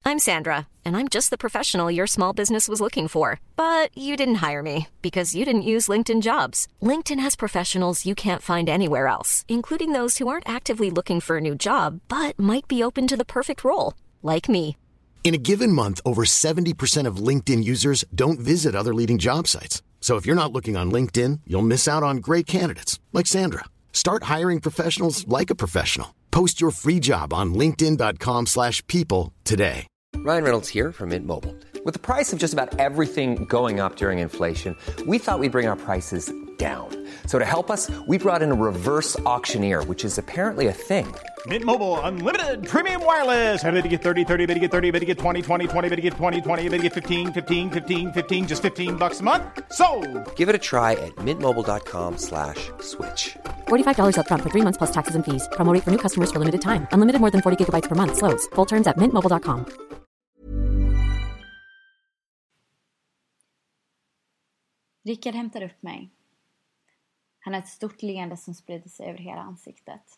I'm Sandra, and I'm just the professional your small business was looking for. But you didn't hire me because you didn't use LinkedIn Jobs. LinkedIn has professionals you can't find anywhere else, including those who aren't actively looking for a new job, but might be open to the perfect role, like me. In a given month, over 70% of LinkedIn users don't visit other leading job sites. So if you're not looking on LinkedIn, you'll miss out on great candidates like Sandra. Start hiring professionals like a professional. Post your free job on linkedin.com/people today. Ryan Reynolds here from Mint Mobile. With the price of just about everything going up during inflation, we thought we'd bring our prices down. So to help us, we brought in a reverse auctioneer, which is apparently a thing. Mint Mobile Unlimited Premium Wireless. How to get 30, 30, bit to get 30, bit to get 20, 20, 20, bit to get 20, 20, bit to get 15, 15, 15, 15, just $15 a month? Sold! Give it a try at mintmobile.com/switch. $45 up front for 3 months plus taxes and fees. Promo rate for new customers for limited time. Unlimited more than 40 gigabytes per month. Slows full terms at mintmobile.com. Rickard hämtar upp mig. Han har ett stort leende som sprider sig över hela ansiktet.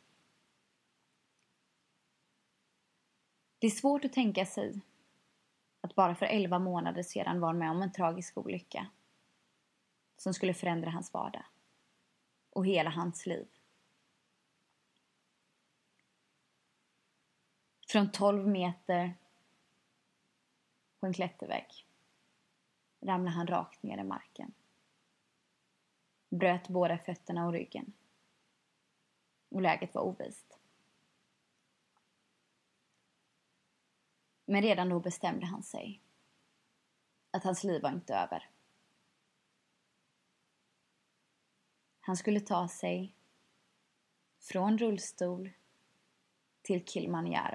Det är svårt att tänka sig att bara för 11 månader sedan var med om en tragisk olycka som skulle förändra hans vardag och hela hans liv. Från 12 meter på en klättervägg ramlade han rakt ner i marken. Bröt båda fötterna och ryggen. Och läget var ovist. Men redan då bestämde han sig att hans liv var inte över. Han skulle ta sig från rullstol till Kilimanjaro.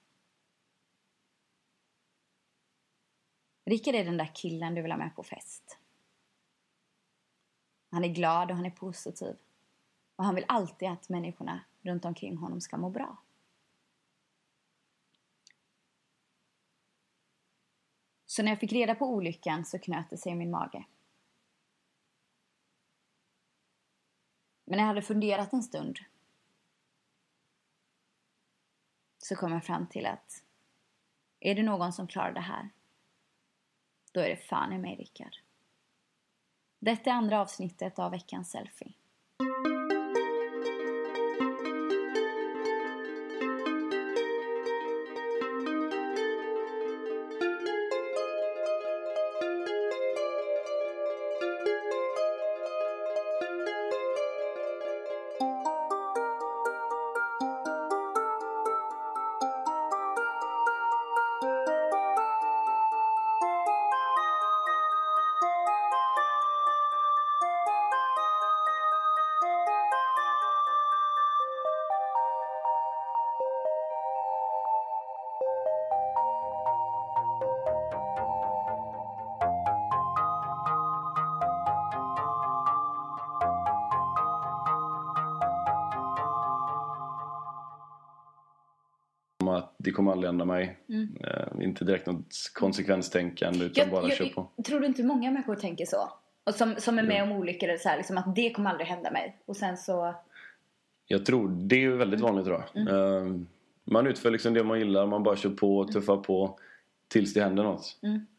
Rickard är den där killen du vill ha med på fest. Han är glad och han är positiv. Och han vill alltid att människorna runt omkring honom ska må bra. Så när jag fick reda på olyckan så knöt det sig i min mage. Men när jag hade funderat en stund så kom jag fram till att är det någon som klarar det här, då är det fan i mig, Rickard. Detta är andra avsnittet av veckans selfie. Att det kommer aldrig ändra mig. Inte direkt något konsekvenstänkande utan bara kör på. Tror du inte många människor tänker så? Och som är med om olyckor eller så här, liksom att det kommer aldrig hända mig. Och sen så... Jag tror det är ju väldigt vanligt, tror jag. Man utför liksom det man gillar. Man bara kör på och tuffar på tills det händer något.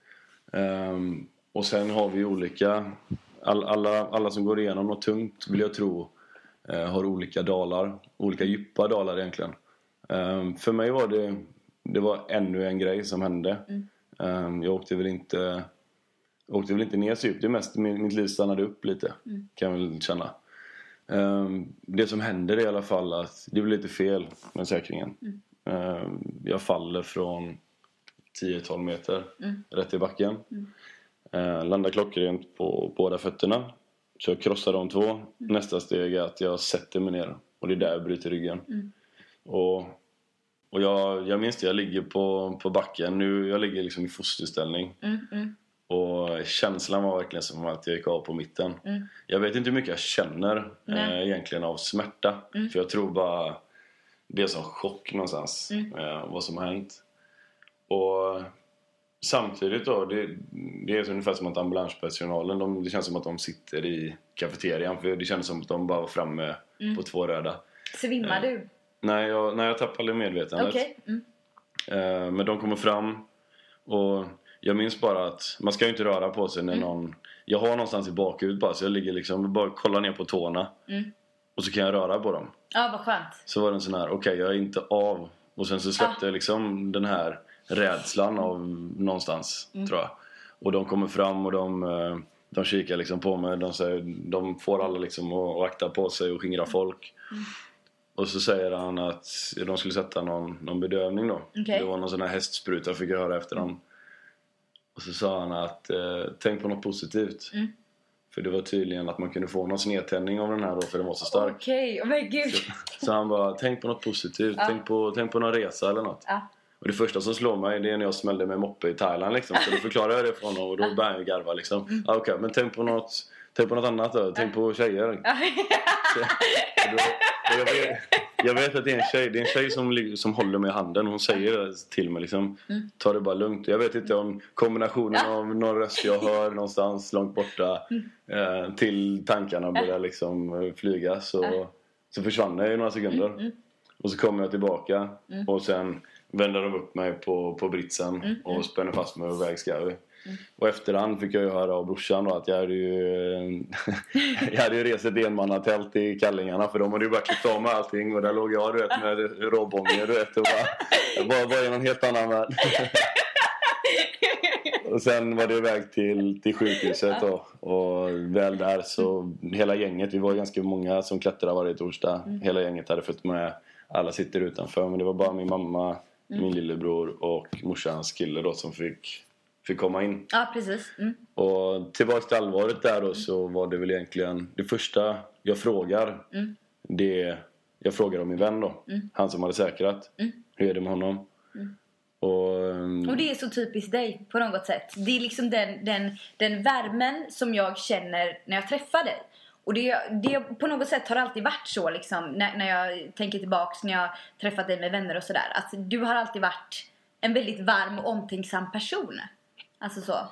Och sen har vi olika... Alla som går igenom något tungt, vill jag tro, har olika dalar. Olika djupa dalar egentligen. För mig var det var ännu en grej som hände. Jag åkte väl inte ner så djupt. Det är mest mitt liv stannade upp lite, kan jag väl känna. Det som händer är i alla fall att det blir lite fel med säkringen. Jag faller från 10-12 meter rätt i backen. Landar klockrent på båda fötterna. Så jag krossar de två. Nästa steg är att jag sätter mig ner. Och det är där jag bryter ryggen. Och jag minns det, jag ligger på backen. Nu jag ligger liksom i fosterställning. Och känslan var verkligen som att jag gick av på mitten. Jag vet inte hur mycket jag känner egentligen av smärta. För jag tror bara det är som chock någonstans. Vad som har hänt. Och samtidigt då, det är ungefär som att ambulanspersonalen, det känns som att de sitter i kafeterian. För det känns som att de bara var framme på 2 röda. Svimmar du? Nej, jag tappade medvetandet. Okay. Men de kommer fram. Och jag minns bara att man ska ju inte röra på sig när någon... Jag har någonstans i bakhuvudet bara, så jag ligger liksom bara kollar ner på tårna. Och så kan jag röra på dem. Ja, vad skönt. Så var det en sån här, okej, jag är inte av. Och sen så släppte jag liksom den här rädslan av någonstans, tror jag. Och de kommer fram och de kikar liksom på mig. De får alla liksom att akta på sig och skingra folk. Och så säger han att de skulle sätta någon bedövning då. Okay. Det var någon sån här hästspruta, fick jag höra efter dem. Och så sa han att tänk på något positivt. För det var tydligen att man kunde få någon snedtändning av den här då, för den var så stark. Okej, men gud. Så han bara, tänk på något positivt. Tänk på någon resa eller något. Och det första som slår mig, det är när jag smällde med moppe i Thailand liksom. Så då förklarar jag det för honom och då börjar jag garva liksom. Okej, men tänk på något annat då. Tänk på tjejer. Jag vet att det är en tjej som håller mig i handen. Hon säger till mig liksom, ta det bara lugnt. Jag vet inte om kombinationen av någon röst jag hör någonstans långt borta till tankarna börjar liksom flyga. Så försvann jag i några sekunder. Och så kommer jag tillbaka och sen vänder de upp mig på britsen och spänner fast mig och väg ska vi. Och efterhand fick jag ju höra av brorsan då att jag hade ju rest ett enmannatält i kallingarna, för de hade ju bara klippt av med allting och där låg jag, du vet, med råbånger, du vet, och bara i någon helt annan värld. Och sen var det iväg till sjukhuset då, och väl där så hela gänget, vi var ganska många som klättrade varje torsdag, hela gänget hade följt med, alla sitter utanför, men det var bara min mamma, min lillebror och morsans kille då som fick komma in. Ja, precis. Och tillbaka till allvaret där då, så var det väl egentligen det första jag frågar. Jag frågar om min vän då. Han som hade säkrat. Hur är det med honom? Och det är så typiskt dig på något sätt. Det är liksom den värmen som jag känner när jag träffar dig. Och det på något sätt har alltid varit så liksom, när jag tänker tillbaks när jag träffat dig med vänner och sådär. Att du har alltid varit en väldigt varm och omtänksam person. Alltså så.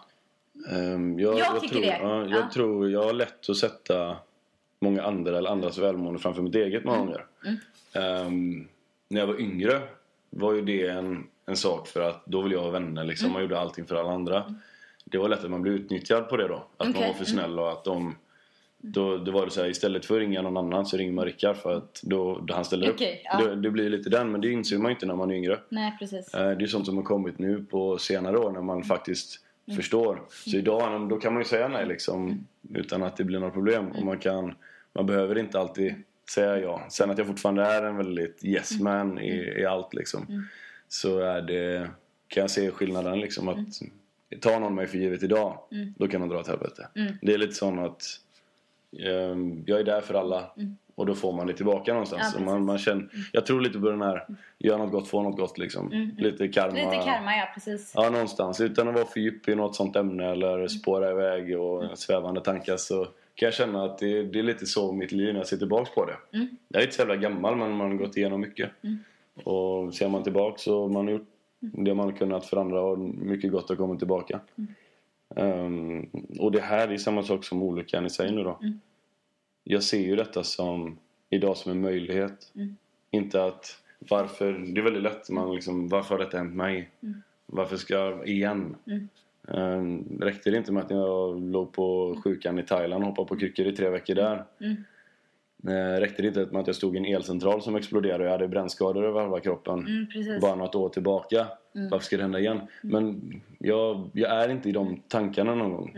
Jag tror jag har lätt att sätta många andra eller andras välmående framför mitt eget många gånger. När jag var yngre var ju det en sak, för att då vill jag ha vänner liksom. Man gjorde allting för alla andra. Det var lätt att man blev utnyttjad på det då. Att man var för snäll och att då var det så här, istället för att ringa någon annan så ringer man Rickard, för att då han ställer upp. Det blir lite den, men det inser man inte när man är yngre. Nej, precis. Det är sånt som har kommit nu på senare år när man faktiskt förstår. Så idag då kan man ju säga nej liksom, utan att det blir några problem. Och man behöver inte alltid säga ja. Sen att jag fortfarande är en väldigt yes man i allt liksom. Så kan jag se skillnaden liksom, att ta någon mig för givet idag, då kan man dra åt helvete. Det är lite sån att jag är där för alla, och då får man det tillbaka någonstans. Ja, man känner, jag tror lite på den här gör något gott, få något gott liksom. Lite karma, ja, precis. Ja, någonstans, utan att vara för djup i något sånt ämne eller spåra iväg och svävande tankar, så kan jag känna att det är lite så mitt liv när jag ser tillbaka på det. Jag är inte så jävla gammal, men man har gått igenom mycket. Och ser man tillbaka så man har gjort det man har kunnat för andra, och mycket gott har kommit tillbaka. Och det här är samma sak som olyckan i sig nu då. Jag ser ju detta idag som en möjlighet. Inte att varför, det är väldigt lätt man liksom, varför har detta hänt mig? Varför ska jag igen? Räckte det inte med att jag låg på sjukan i Thailand och hoppade på kryckor i 3 veckor där? Räckte det inte med att jag stod i en elcentral som exploderade och jag hade brännskador över halva kroppen bara något år tillbaka? Varför ska det hända igen? Men jag är inte i de tankarna någon gång.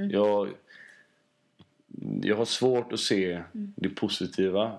Jag har svårt att se det positiva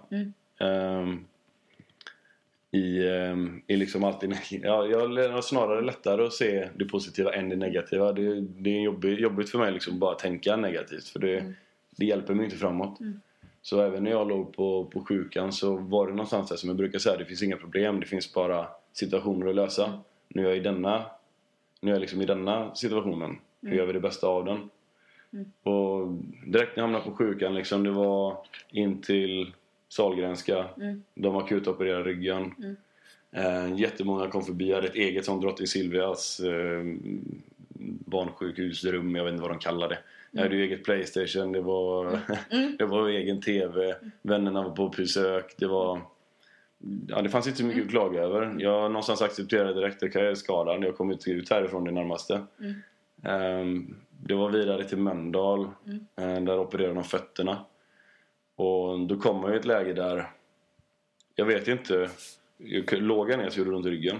i liksom alltid. Jag har snarare lättare att se det positiva än det negativa. Det är jobbigt för mig liksom bara att tänka negativt, för det hjälper mig inte framåt. Så även när jag låg på sjukan så var det någonstans där som jag brukar säga, det finns inga problem, det finns bara situationer att lösa. Nu är jag liksom i denna situationen. Hur gör vi det bästa av den? Och direkt när jag hamnade på sjukan liksom, det var in till Sahlgrenska. De akut opererade ryggen. Jättemånga kom förbi. Jag hade ett eget sånt Drottning Silvias barnsjukhusrum, jag vet inte vad de kallade det. Jag hade ju eget PlayStation, det var egen TV, vännerna var på besök, det var Ja, det fanns inte så mycket att klaga över. Jag någonstans accepterade direkt att jag är skadad. Jag kom ut härifrån det närmaste. Det var vidare till Mölndal. Där opererade de fötterna. Och då kom jag i ett läge där jag vet inte. Jag låg ner så gjorde det ont i ryggen.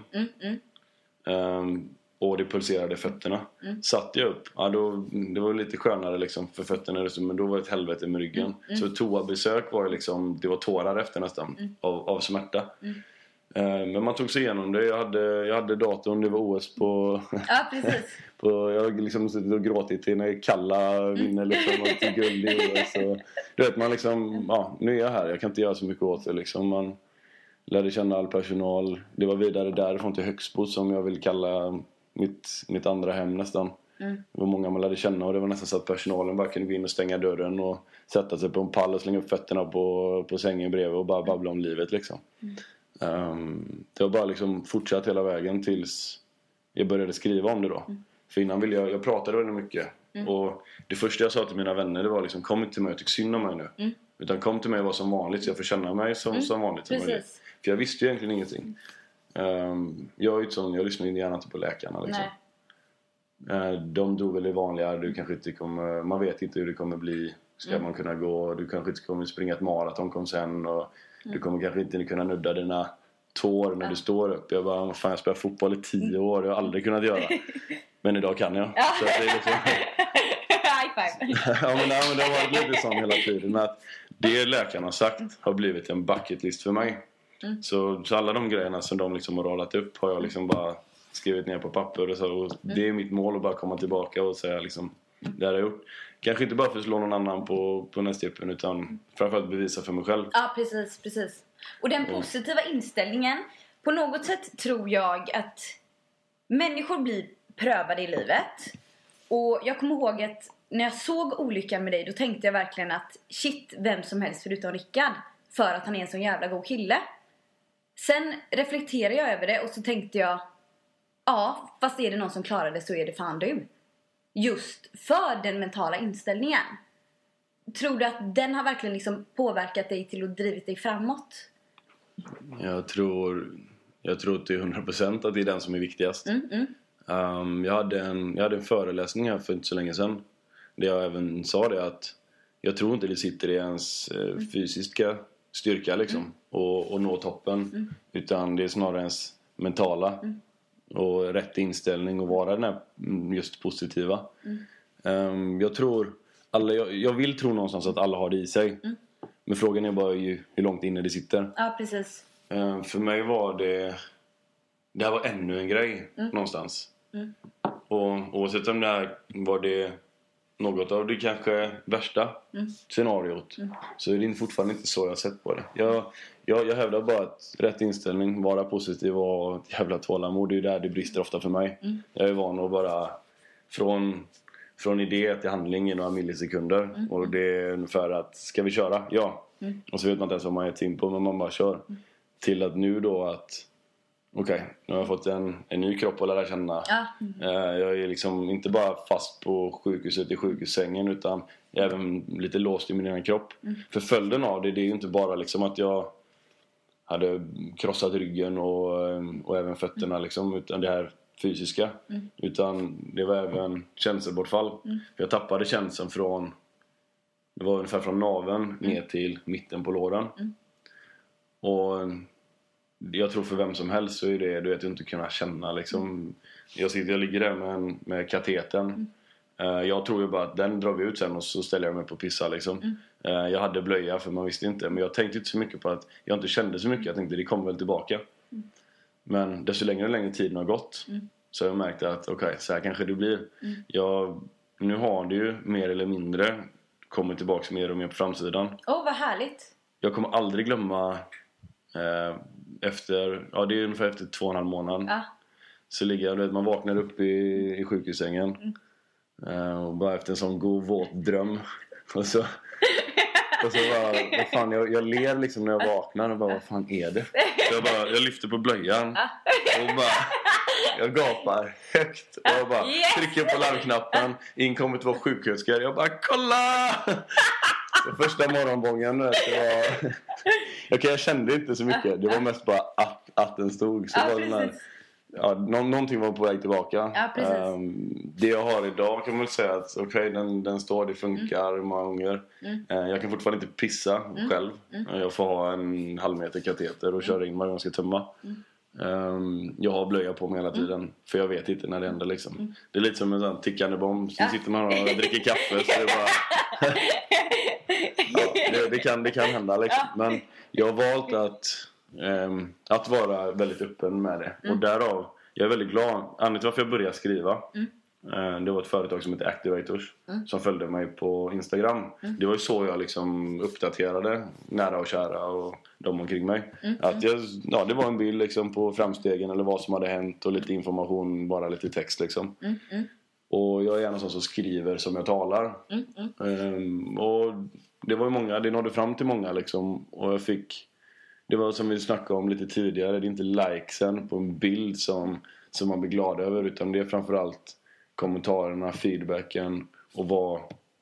Och det pulserade fötterna. Satt jag upp. Ja, det var lite skönare liksom för fötterna. Men då var det ett helvete med ryggen. Så toabesök var liksom, det var tårar efter nästan. Av smärta. Men man tog sig igenom det. Jag hade datorn. Det var OS på... Ja, precis. Jag har liksom suttit och gråtit till när Kalla vinner liksom. Och till guld i OS. Och, du vet man liksom... Ja, nu är jag här. Jag kan inte göra så mycket åt det liksom. Man lärde känna all personal. Det var vidare därifrån till Högsbo som jag vill kalla... Mitt andra hem nästan. Det var många man lärde känna. Och det var nästan så att personalen bara kunde gå in och stänga dörren. Och sätta sig på en pall och slänga upp fötterna på sängen bredvid. Och bara babbla om livet liksom. Det var bara liksom fortsatt hela vägen tills jag började skriva om det då. För innan ville jag pratade väldigt mycket. Och det första jag sa till mina vänner det var liksom, kom inte till mig och tyck synd om mig nu. Utan kom till mig och var som vanligt så jag får känna mig som vanligt. För jag visste ju egentligen ingenting. Jag är sån, jag lyssnar gärna inte på läkarna liksom. De dog väl i vanliga. Du kanske inte kommer, man vet inte hur det kommer bli. Ska man kunna gå. Du kanske inte kommer springa ett maraton kom sen. Och du kommer kanske inte kunna nudda dina tår när du står upp. Jag bara, fan jag spelar fotboll i 10 år. Jag har aldrig kunnat göra. Men idag kan jag. Så det är liksom... High five. Ja men det har varit lite sån hela tiden. Att det läkarna har sagt har blivit en bucket list för mig. Så alla de grejerna som de liksom har radat upp har jag liksom bara skrivit ner på papper och så. Och det är mitt mål att bara komma tillbaka och säga liksom det har jag gjort. Kanske inte bara för att slå någon annan på nästippen utan framförallt bevisa för mig själv. Ja, precis. Och den positiva inställningen, på något sätt tror jag att människor blir prövade i livet. Och jag kommer ihåg att när jag såg olyckan med dig, då tänkte jag verkligen att shit, vem som helst förutom Rickard. För att han är en sån jävla god kille. Sen reflekterade jag över det och så tänkte jag, ja, fast är det någon som klarar det så är det fan du. Just för den mentala inställningen. Tror du att den har verkligen liksom påverkat dig till att drivit dig framåt? Jag tror till 100% att det är den som är viktigast. Jag hade en föreläsning här för inte så länge sedan. Där jag även sa det att jag tror inte det sitter i ens fysiska styrka liksom. Och nå toppen. Utan det är snarare ens mentala. Och rätt inställning och vara den här just positiva. Jag tror jag vill tro någonstans att alla har det i sig. Men frågan är bara hur långt inne det sitter. Ja, precis. För mig var det här var ännu en grej någonstans. Och oavsett om det här var det något av det kanske värsta scenariot. Så är det fortfarande inte så jag har sett på det. Jag hävdar bara att rätt inställning, vara positiv och ett jävla tålamod. Det är där det brister ofta för mig. Jag är van att bara från idé till handling i några millisekunder. Och det är ungefär att, ska vi köra? Ja. Och så vet man inte ens vad man är tim på, men man bara kör. Till att nu då att okej, nu har jag fått en ny kropp att lära känna. Jag är liksom inte bara fast på sjukhuset i sjukhussängen utan även lite låst i min egen kropp. För följden av det är ju inte bara liksom att jag hade krossat ryggen och även fötterna liksom, utan det här fysiska. Utan det var även känselbortfall. För jag tappade känseln det var ungefär från naveln ner till mitten på låren. Och jag tror för vem som helst så är det, du vet, inte kunna känna liksom. Jag ligger där med kateten. Jag tror ju bara att den drar vi ut sen och så ställer jag mig på pissa liksom. Jag hade blöja för man visste inte. Men jag tänkte inte så mycket på att jag inte kände så mycket. Jag tänkte det kommer väl tillbaka. Men desto längre tiden har gått så har jag märkt att okej, så här kanske det blir. Nu har det ju mer eller mindre kommit tillbaka mer och mer på framsidan. Vad härligt. Jag kommer aldrig glömma det är ungefär efter 2,5 månader. Så ligger jag, man vaknar upp i sjukhussängen. Och bara efter en sån god våt dröm. Och så bara, vad fan, jag ler liksom när jag vaknar och bara, vad fan är det? Så jag lyfter på blöjan och bara, jag gapar högt och jag bara trycker på larmknappen. In kommer 2 sjuksköterskor. Jag bara, kolla! Så första morgonbången Jag kände inte så mycket. Det var mest bara att den stod. Så var den här, någonting var på väg tillbaka. Ja, precis. Det jag har idag kan man väl säga att den står, det funkar många gånger. Jag kan fortfarande inte pissa själv. Jag får ha en halvmeter kateter och köra in varje gång jag ska tömma. Jag har blöja på mig hela tiden. För jag vet inte när det händer liksom. Det är lite som en sån tickande bomb. Så sitter man och dricker kaffe. Så det är bara det kan hända liksom. Men jag har valt att vara väldigt öppen med det. Och därav, jag är väldigt glad. Anledningen till varför jag började skriva, det var ett företag som heter Activators som följde mig på Instagram. Det var ju så jag liksom uppdaterade nära och kära och de omkring mig. Att det var en bild liksom på framstegen eller vad som hade hänt och lite information, bara lite text liksom. Och jag är gärna sån som skriver som jag talar. Och det var ju många, det nådde fram till många liksom. Och jag fick, det var som vi snackade om lite tidigare, det är inte likesen på en bild som man blir glad över, utan det är framförallt kommentarerna, feedbacken och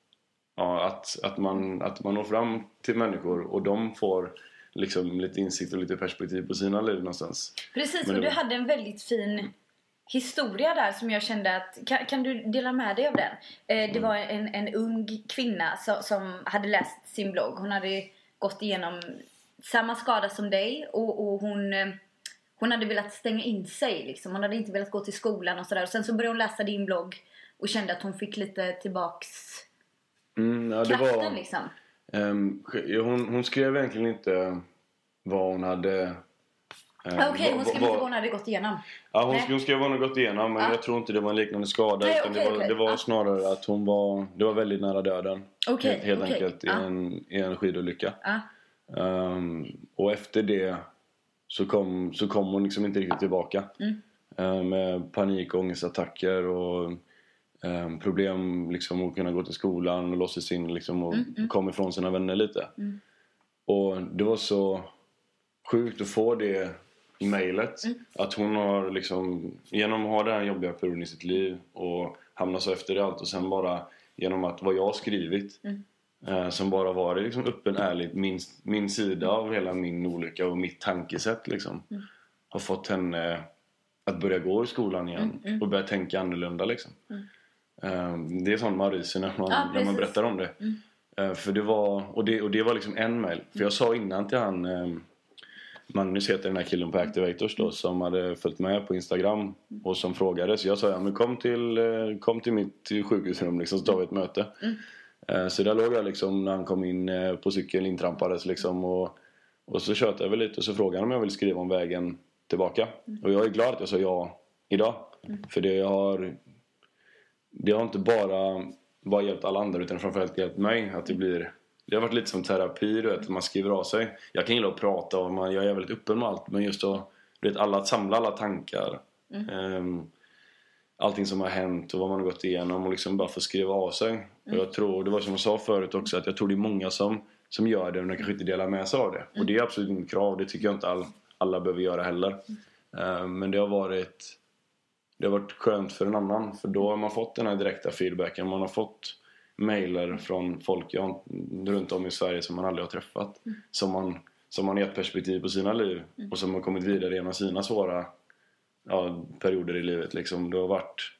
att man når fram till människor och de får liksom lite insikt och lite perspektiv på sina liv någonstans. Precis, och du hade en väldigt fin historia där som jag kände att, kan du dela med dig av den? Det var en ung kvinna som hade läst sin blogg. Hon hade gått igenom samma skada som dig och hon hade velat stänga in sig liksom. Hon hade inte velat gå till skolan och sådär. Och sen så började hon läsa din blogg och kände att hon fick lite tillbaks kraften liksom. Hon skrev egentligen inte vad hon hade... Okej, hon skrev inte vad hon hade gått igenom. Ja, hon skrev vad hon hade gått igenom. Men jag tror inte det var en liknande skada. Det var snarare att det var väldigt nära döden. Helt enkelt i en skidolycka. Och efter det så kom hon liksom inte riktigt tillbaka. Med panik- och ångestattacker och problem liksom att kunna gå till skolan och låtsas in liksom och komma ifrån sina vänner lite. Och det var så sjukt att få det i mejlet. Att hon har liksom, genom att ha den här jobbiga perioden i sitt liv och hamna så efter det allt, och sen bara genom att vad jag har skrivit som bara varit liksom öppen, ärligt min sida av hela min olycka och mitt tankesätt liksom, har fått henne att börja gå i skolan igen och börja tänka annorlunda liksom. Det är sånt man ryser när man berättar om det. För det var och det var liksom en mejl. För jag sa innan till han Magnus heter den här killen på Activators då, som hade följt med på Instagram och som frågade. Så jag sa, men kom till mitt sjukhusrum liksom, så tar vi ett möte. Så där låg jag liksom när han kom in på cykeln, intrampades liksom, och så tjötade jag väl lite och så frågade han om jag ville skriva om vägen tillbaka. Och jag är glad att jag sa ja idag. För det har inte bara hjälpt alla andra, utan framförallt hjälpt mig att det har varit lite som terapi, du vet, man skriver av sig. Jag kan gilla att prata och jag är väldigt öppen med allt, men just att samla alla tankar. Allting som har hänt och vad man har gått igenom och liksom bara få skriva av sig. Och jag tror, det var som jag sa förut också, att jag tror det är många som gör det, men de kanske inte delar med sig av det. Och det är absolut inget krav, det tycker jag inte alla behöver göra heller. Men det har varit skönt för en annan, för då har man fått den här direkta feedbacken. Man har fått mejler från folk runt om i Sverige som man aldrig har träffat, som man gett perspektiv på sina liv och som har kommit vidare genom sina svåra perioder i livet liksom. Det har varit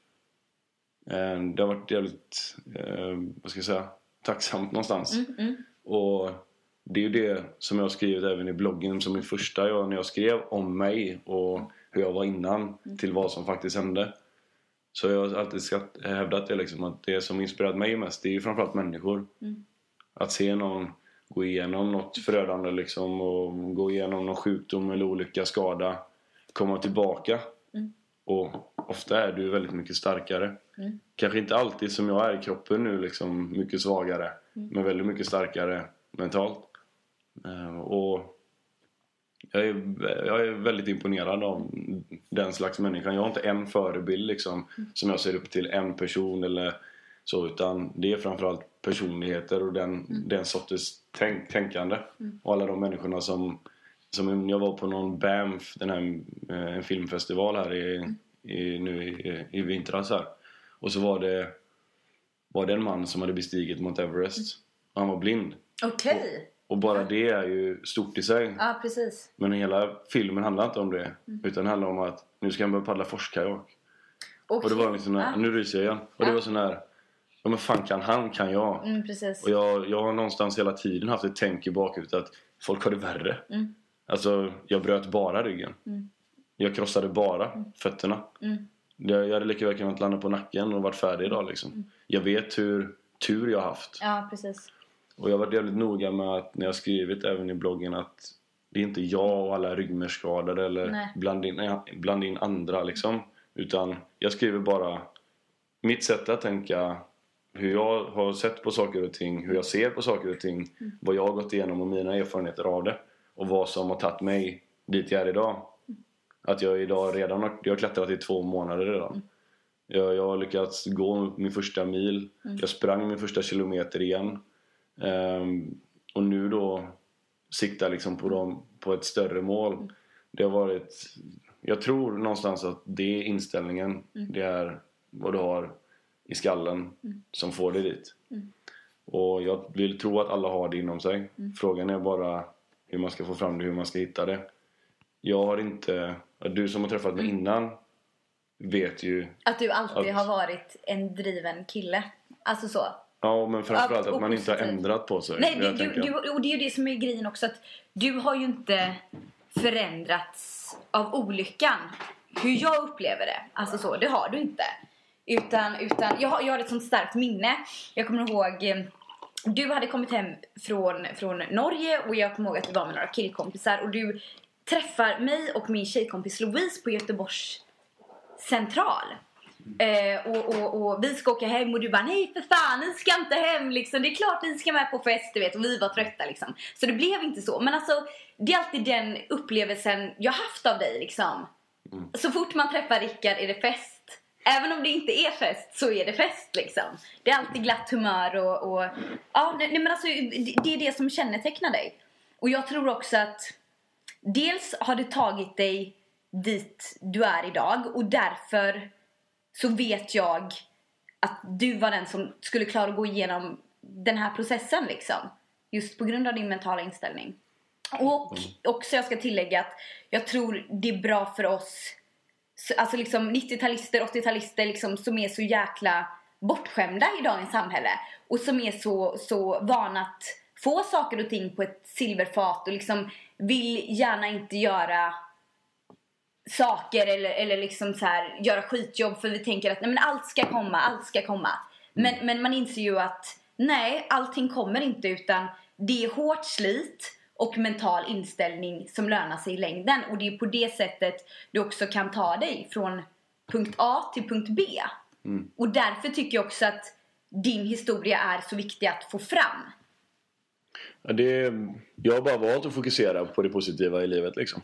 jävligt vad ska jag säga, tacksamt någonstans. Och det är ju det som jag har skrivit även i bloggen som min första, när jag skrev om mig och hur jag var innan till vad som faktiskt hände. Så jag har alltid hävdat det liksom, att det som inspirerat mig mest, det är ju framförallt människor. Att se någon gå igenom något förödande liksom, och gå igenom någon sjukdom eller olycka, skada, komma tillbaka. Och ofta är du väldigt mycket starkare. Kanske inte alltid som jag är i kroppen nu liksom, mycket svagare, men väldigt mycket starkare mentalt. Och jag är väldigt imponerad av den slags människan. Jag har inte en förebild liksom, som jag ser upp till, en person eller så, utan det är framförallt personligheter och den sortens tänkande. Och alla de människorna som jag var på någon BAMF, en filmfestival här i vintras här. Och så var det en man som hade bestigit Mount Everest. Han var blind. Okej. Och bara det är ju stort i sig. Ja, precis. Men hela filmen handlar inte om det. Utan det handlar om att nu ska han börja paddla forskarjak. Och det var en sån här, nu ryser jag igen. Och det var sån här, ja men fan kan jag. Precis. Och jag har någonstans hela tiden haft ett tänk i bakhuvudet att folk har det värre. Alltså jag bröt bara ryggen. Jag krossade bara fötterna. Jag hade lika väl kunnat landa på nacken och varit färdig idag liksom. Jag vet hur tur jag har haft. Ja, precis. Och jag har varit jävligt noga med att när jag skrivit även i bloggen att det är inte jag och alla ryggmärgsskadade eller bland in andra liksom. Utan jag skriver bara mitt sätt att tänka, hur jag har sett på saker och ting, hur jag ser på saker och ting, vad jag har gått igenom och mina erfarenheter av det. Och vad som har tagit mig dit jag är idag. Att jag idag redan jag har klättrat i 2 månader redan. Jag har lyckats gå min första mil. Jag sprang min första kilometer igen. Och nu då siktar liksom på ett större mål. Det har varit, jag tror någonstans att det är inställningen. Det är vad du har i skallen som får dig dit. Och jag vill tro att alla har det inom sig. Frågan är bara hur man ska få fram det, hur man ska hitta det. Jag har inte, du som har träffat mig innan vet ju att du alltid har varit en driven kille. Alltså så. Ja, men framförallt att man inte har ändrat på sig. Nej, och det är ju det som är grejen också, att du har ju inte förändrats av olyckan. Hur jag upplever det. Alltså så, det har du inte. Utan jag har ett sånt starkt minne. Jag kommer ihåg, du hade kommit hem från Norge och jag kommer ihåg att du var med några killkompisar och du träffar mig och min tjejkompis Louise på Göteborgs central. Och vi ska åka hem och du bara, nej för fan, ni ska inte hem liksom. Det är klart ni ska med på fest, du vet. Och vi var trötta liksom. Så det blev inte så. Men alltså, det är alltid den upplevelsen jag haft av dig liksom. Så fort man träffar Rickard är det fest. Även om det inte är fest så är det fest liksom. Det är alltid glatt humör och ja, nej, men alltså, det är det som kännetecknar dig. Och jag tror också att dels har det tagit dig dit du är idag. Och därför så vet jag att du var den som skulle klara att gå igenom den här processen liksom. Just på grund av din mentala inställning. Och också jag ska tillägga att jag tror det är bra för oss, alltså liksom 90-talister, 80-talister liksom, som är så jäkla bortskämda i dagens samhälle. Och som är så vana att få saker och ting på ett silverfat. Och liksom vill gärna inte göra saker eller liksom så här, göra skitjobb. För vi tänker att nej, men allt ska komma. Men man inser ju att nej, allting kommer inte, utan det är hårt slit och mental inställning som lönar sig i längden. Och det är på det sättet du också kan ta dig från punkt A till punkt B. Och därför tycker jag också att din historia är så viktig att få fram. Ja, jag har bara valt att fokusera på det positiva i livet liksom.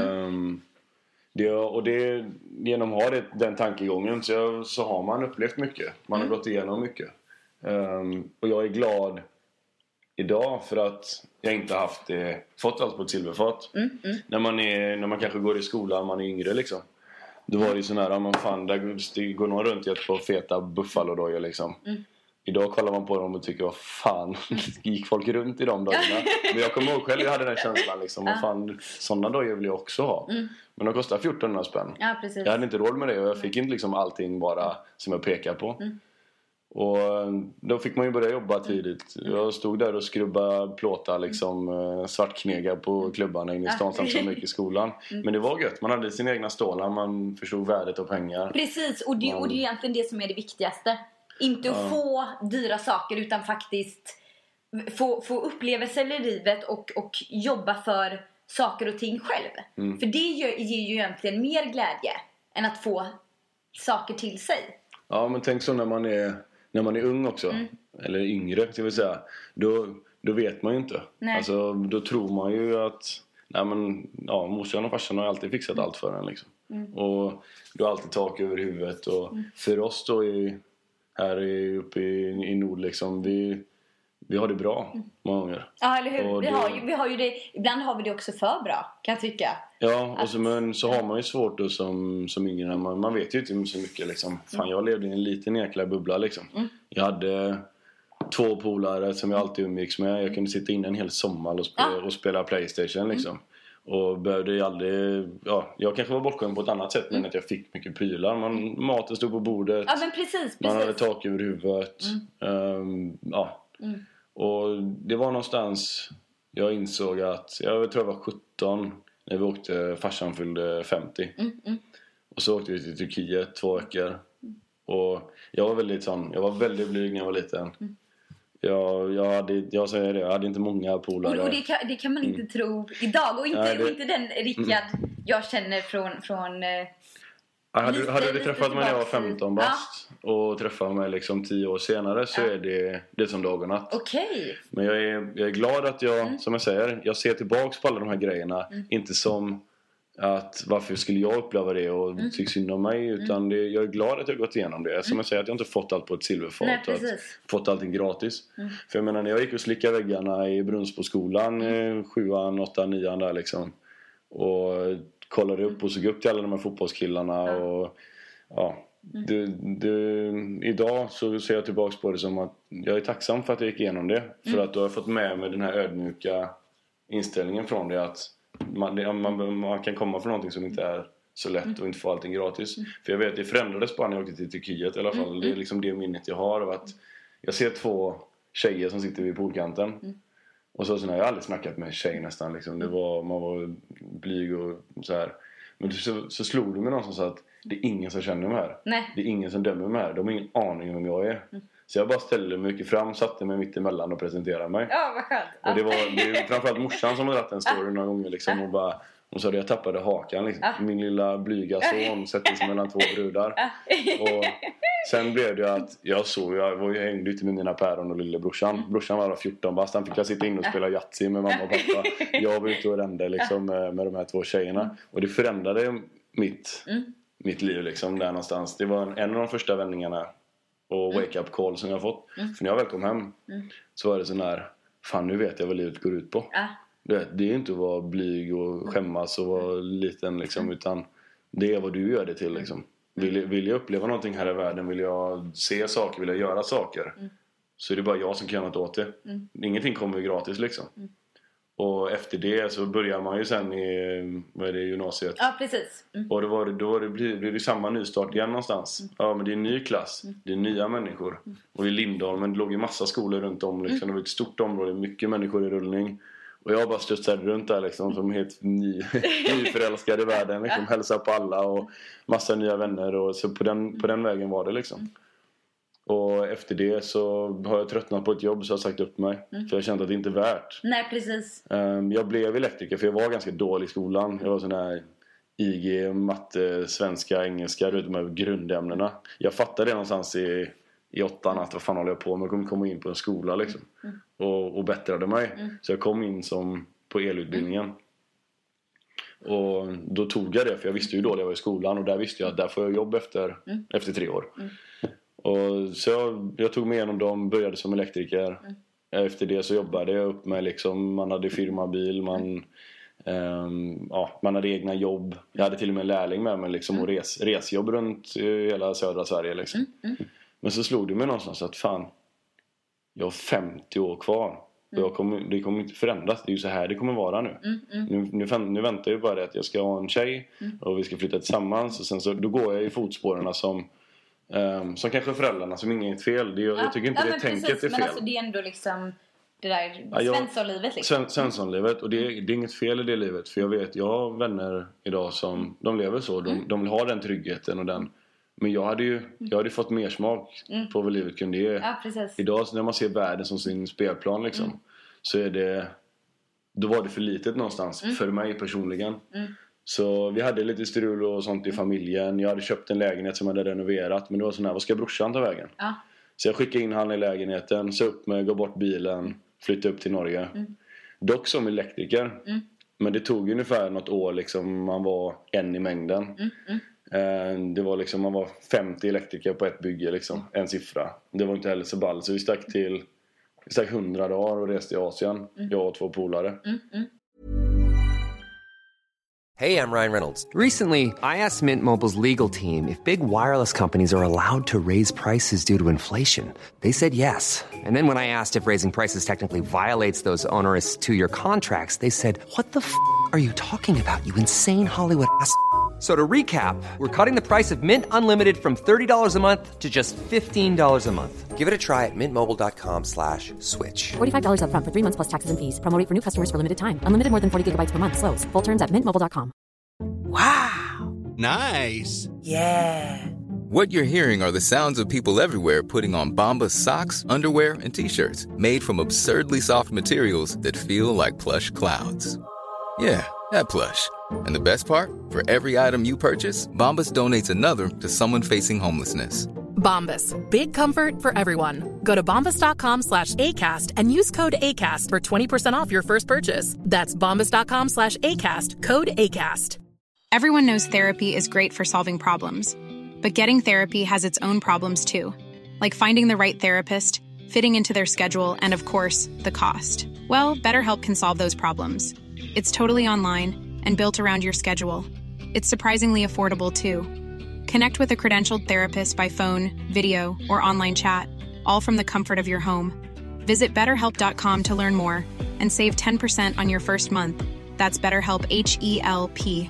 Genom att ha den tankegången så har man upplevt mycket. Man har gått igenom mycket. Och jag är glad idag för att jag inte haft fått allt på ett silverfat. När man kanske går i skolan, man är yngre liksom. Då var det ju sån här, man fan, där går någon runt i ett par feta buffalodojor liksom. Idag kollar man på dem och tycker, vad fan, gick folk runt i de dagarna? Men jag kommer ihåg själv, jag hade den känslan liksom, vad fan, sådana dojor vill jag också ha. Men de kostar 1400 spänn. Ja, precis. Jag hade inte råd med det och jag fick inte liksom allting bara som jag pekar på. Och då fick man ju börja jobba tidigt. Jag stod där och skrubbade plåtar liksom, svartknega på klubbarna inne i stan samt som mycket i skolan. Men det var gött, man hade sina egna stålar, man förstod värdet av pengar. Precis, och det är egentligen det som är det viktigaste. Inte att få dyra saker, utan faktiskt få upplevelser i livet och jobba för saker och ting själv. För det ger ju egentligen mer glädje än att få saker till sig. Ja, men tänk så när man är ung också. Eller yngre, ska vi säga. Då vet man ju inte. Alltså, då tror man ju att morsan och farsan har alltid fixat allt för en liksom. Och du har alltid tak över huvudet. Och för oss då här uppe i nord liksom, vi har det bra många gånger. Ja, eller hur? Vi har ju det, ibland har vi det också för bra, kan jag tycka. Ja, och men så har man ju svårt då som yngre. Man vet ju inte så mycket liksom. Fan, jag levde i en liten jäkla bubbla liksom. Jag hade 2 polare som jag alltid umgicks med. Jag kunde sitta inne en hel sommar och spela PlayStation liksom. Och behövde ju aldrig... Ja, jag kanske var bortskämd på ett annat sätt, men att jag fick mycket prylar. Maten stod på bordet. Ja, men precis. Man hade tak över huvudet. Och det var någonstans... Jag insåg att... Jag tror jag var 17 när vi åkte... Farsan fyllde 50. Och så åkte vi till Turkiet 2 veckor. Och jag var väldigt blyg när jag var liten. Jag säger det, jag hade inte många polare. Och det kan man inte tro idag. Och inte den Rickard jag känner från hade du träffat mig när jag var 15 bast och träffat mig liksom 10 år senare, så är det som dag och natt. Okej. Men jag är glad att jag, som jag säger, jag ser tillbaks på alla de här grejerna. Inte som att varför skulle jag uppleva det och tycka synd om mig, utan jag är glad att jag har gått igenom det. Som jag säger, att jag inte fått allt på ett silverfat. Nej, och att fått allting gratis. För jag menar, när jag gick och slickade väggarna i Brunnsboskolan 7:an, 8:an, 9:an där liksom, och kollade upp och såg upp till alla de här fotbollskillarna och idag så ser jag tillbaks på det som att jag är tacksam för att jag gick igenom det. För att då har jag fått med mig den här ödmjuka inställningen från det, att man kan komma från någonting som inte är så lätt och inte få allting gratis. För jag vet att det förändrades bara när jag åkte till Turkiet i alla fall. Det är liksom det minnet jag har av att jag ser 2 tjejer som sitter vid poolkanten. Och så har jag aldrig snackat med tjej nästan liksom. Man var blyg och så här. Men så slog det mig någonstans att det är ingen som känner mig här. Nej. Det är ingen som dömer mig här. De har ingen aning om vem jag är. Så jag bara ställde mig mycket fram, satte mig mitt emellan och presenterade mig. Ja, vad skönt. Och det är framförallt morsan som har dragit en story några gånger liksom, och hon sa att jag tappade hakan liksom. Min lilla blyga son sätter sig mellan 2 brudar. Och sen blev det att jag hängde ute med mina päron och lillebrorsan. Brorsan var 14 bast, han fick jag sitta in och spela Yatzy med mamma och pappa. Jag var ute och rände liksom, med de här 2 tjejerna. Och det förändrade mitt liv liksom, där någonstans. Det var en av de första vändningarna och wake-up call som jag har fått. För när jag väl kom hem så var det sån här, fan, nu vet jag vad livet går ut på. Det är inte att vara blyg och skämmas och vara liten liksom, utan det är vad du gör det till liksom. Vill jag uppleva någonting här i världen, vill jag se saker, vill jag göra saker, så är det bara jag som kan göra något åt det. Ingenting kommer ju gratis liksom. Och efter det så börjar man ju sen i gymnasiet. Ja, precis. Och då blir det samma nystart igen någonstans. Ja, men det är en ny klass. Det är nya människor. Och i Lindholmen, det låg ju massa skolor runt om liksom. Det var ett stort område, mycket människor i rullning. Och jag bara studsade runt där liksom, som helt nyförälskad i världen liksom, hälsade på alla och massa nya vänner. Och så på den vägen var det liksom. Och efter det så har jag tröttnat på ett jobb, så jag har sagt upp mig. För jag kände att det inte är värt. Nej, precis. Jag blev elektriker för jag var ganska dålig i skolan. Jag var sån här IG, matte, svenska, engelska, de här grundämnena. Jag fattade det någonstans i 8:an att vad fan håller jag på med? Jag kommer komma in på en skola liksom. Och bättrade mig. Så jag kom in på elutbildningen. Och då tog jag det, för jag visste ju då jag var i skolan. Och där visste jag att där får jag jobb efter 3 år. Och så jag tog mig igenom dem, började som elektriker. Efter det så jobbade jag upp med liksom, man hade firmabil, man hade egna jobb. Jag hade till och med en lärling med mig liksom, och resjobb runt hela södra Sverige liksom. Men så slog det mig någonstans att fan, jag har 50 år kvar. Det kommer inte förändras. Det är ju så här det kommer vara nu. Nu väntar jag bara att jag ska ha en tjej och vi ska flytta tillsammans. Och sen så, då går jag i fotspåren som kanske föräldrarna, som inget fel. Jag tycker inte det tänket är fel. Men alltså det är ändå liksom det där Svenssonlivet liksom. Svenssonlivet, och det är inget fel i det livet. För jag vet, jag har vänner idag som de lever så. De vill ha den tryggheten och den. Men jag hade fått mer smak på vad livet kunde ge. Ja, precis. Idag när man ser världen som sin spelplan liksom, så är det, då var det för litet någonstans för mig personligen. Så vi hade lite strul och sånt i familjen. Jag hade köpt en lägenhet som jag hade renoverat. Men det var sån här, vad ska brorsan ta vägen? Så jag skickade in han i lägenheten, så upp med, gå bort bilen, flytta upp till Norge. Dock som elektriker. Men det tog ungefär något år liksom, man var en i mängden. Det var liksom, man var 50 elektriker på ett bygge liksom, en siffra. Det var inte heller så ball. Så vi stack 100 dagar och reste i Asien. Jag och 2 polare. Hey, I'm Ryan Reynolds. Recently, I asked Mint Mobile's legal team if big wireless companies are allowed to raise prices due to inflation. They said yes. And then when I asked if raising prices technically violates those onerous 2-year contracts, they said, "What the f*** are you talking about, you insane Hollywood ass?" So to recap, we're cutting the price of Mint Unlimited from $30 a month to just $15 a month. Give it a try at mintmobile.com/switch. $45 up front for 3 months plus taxes and fees. Promo rate for new customers for limited time. Unlimited more than 40 gigabytes per month. Slows full terms at mintmobile.com. Wow. Nice. Yeah. What you're hearing are the sounds of people everywhere putting on Bombas socks, underwear, and T-shirts made from absurdly soft materials that feel like plush clouds. Yeah, that plush. And the best part? For every item you purchase, Bombas donates another to someone facing homelessness. Bombas. Big comfort for everyone. Go to bombas.com/ACAST and use code ACAST for 20% off your first purchase. That's bombas.com/ACAST. Code ACAST. Everyone knows therapy is great for solving problems. But getting therapy has its own problems too. Like finding the right therapist, fitting into their schedule, and of course, the cost. Well, BetterHelp can solve those problems. It's totally online and built around your schedule. It's surprisingly affordable too. Connect with a credentialed therapist by phone, video, or online chat, all from the comfort of your home. Visit BetterHelp.com to learn more and save 10% on your first month. That's BetterHelp, H-E-L-P.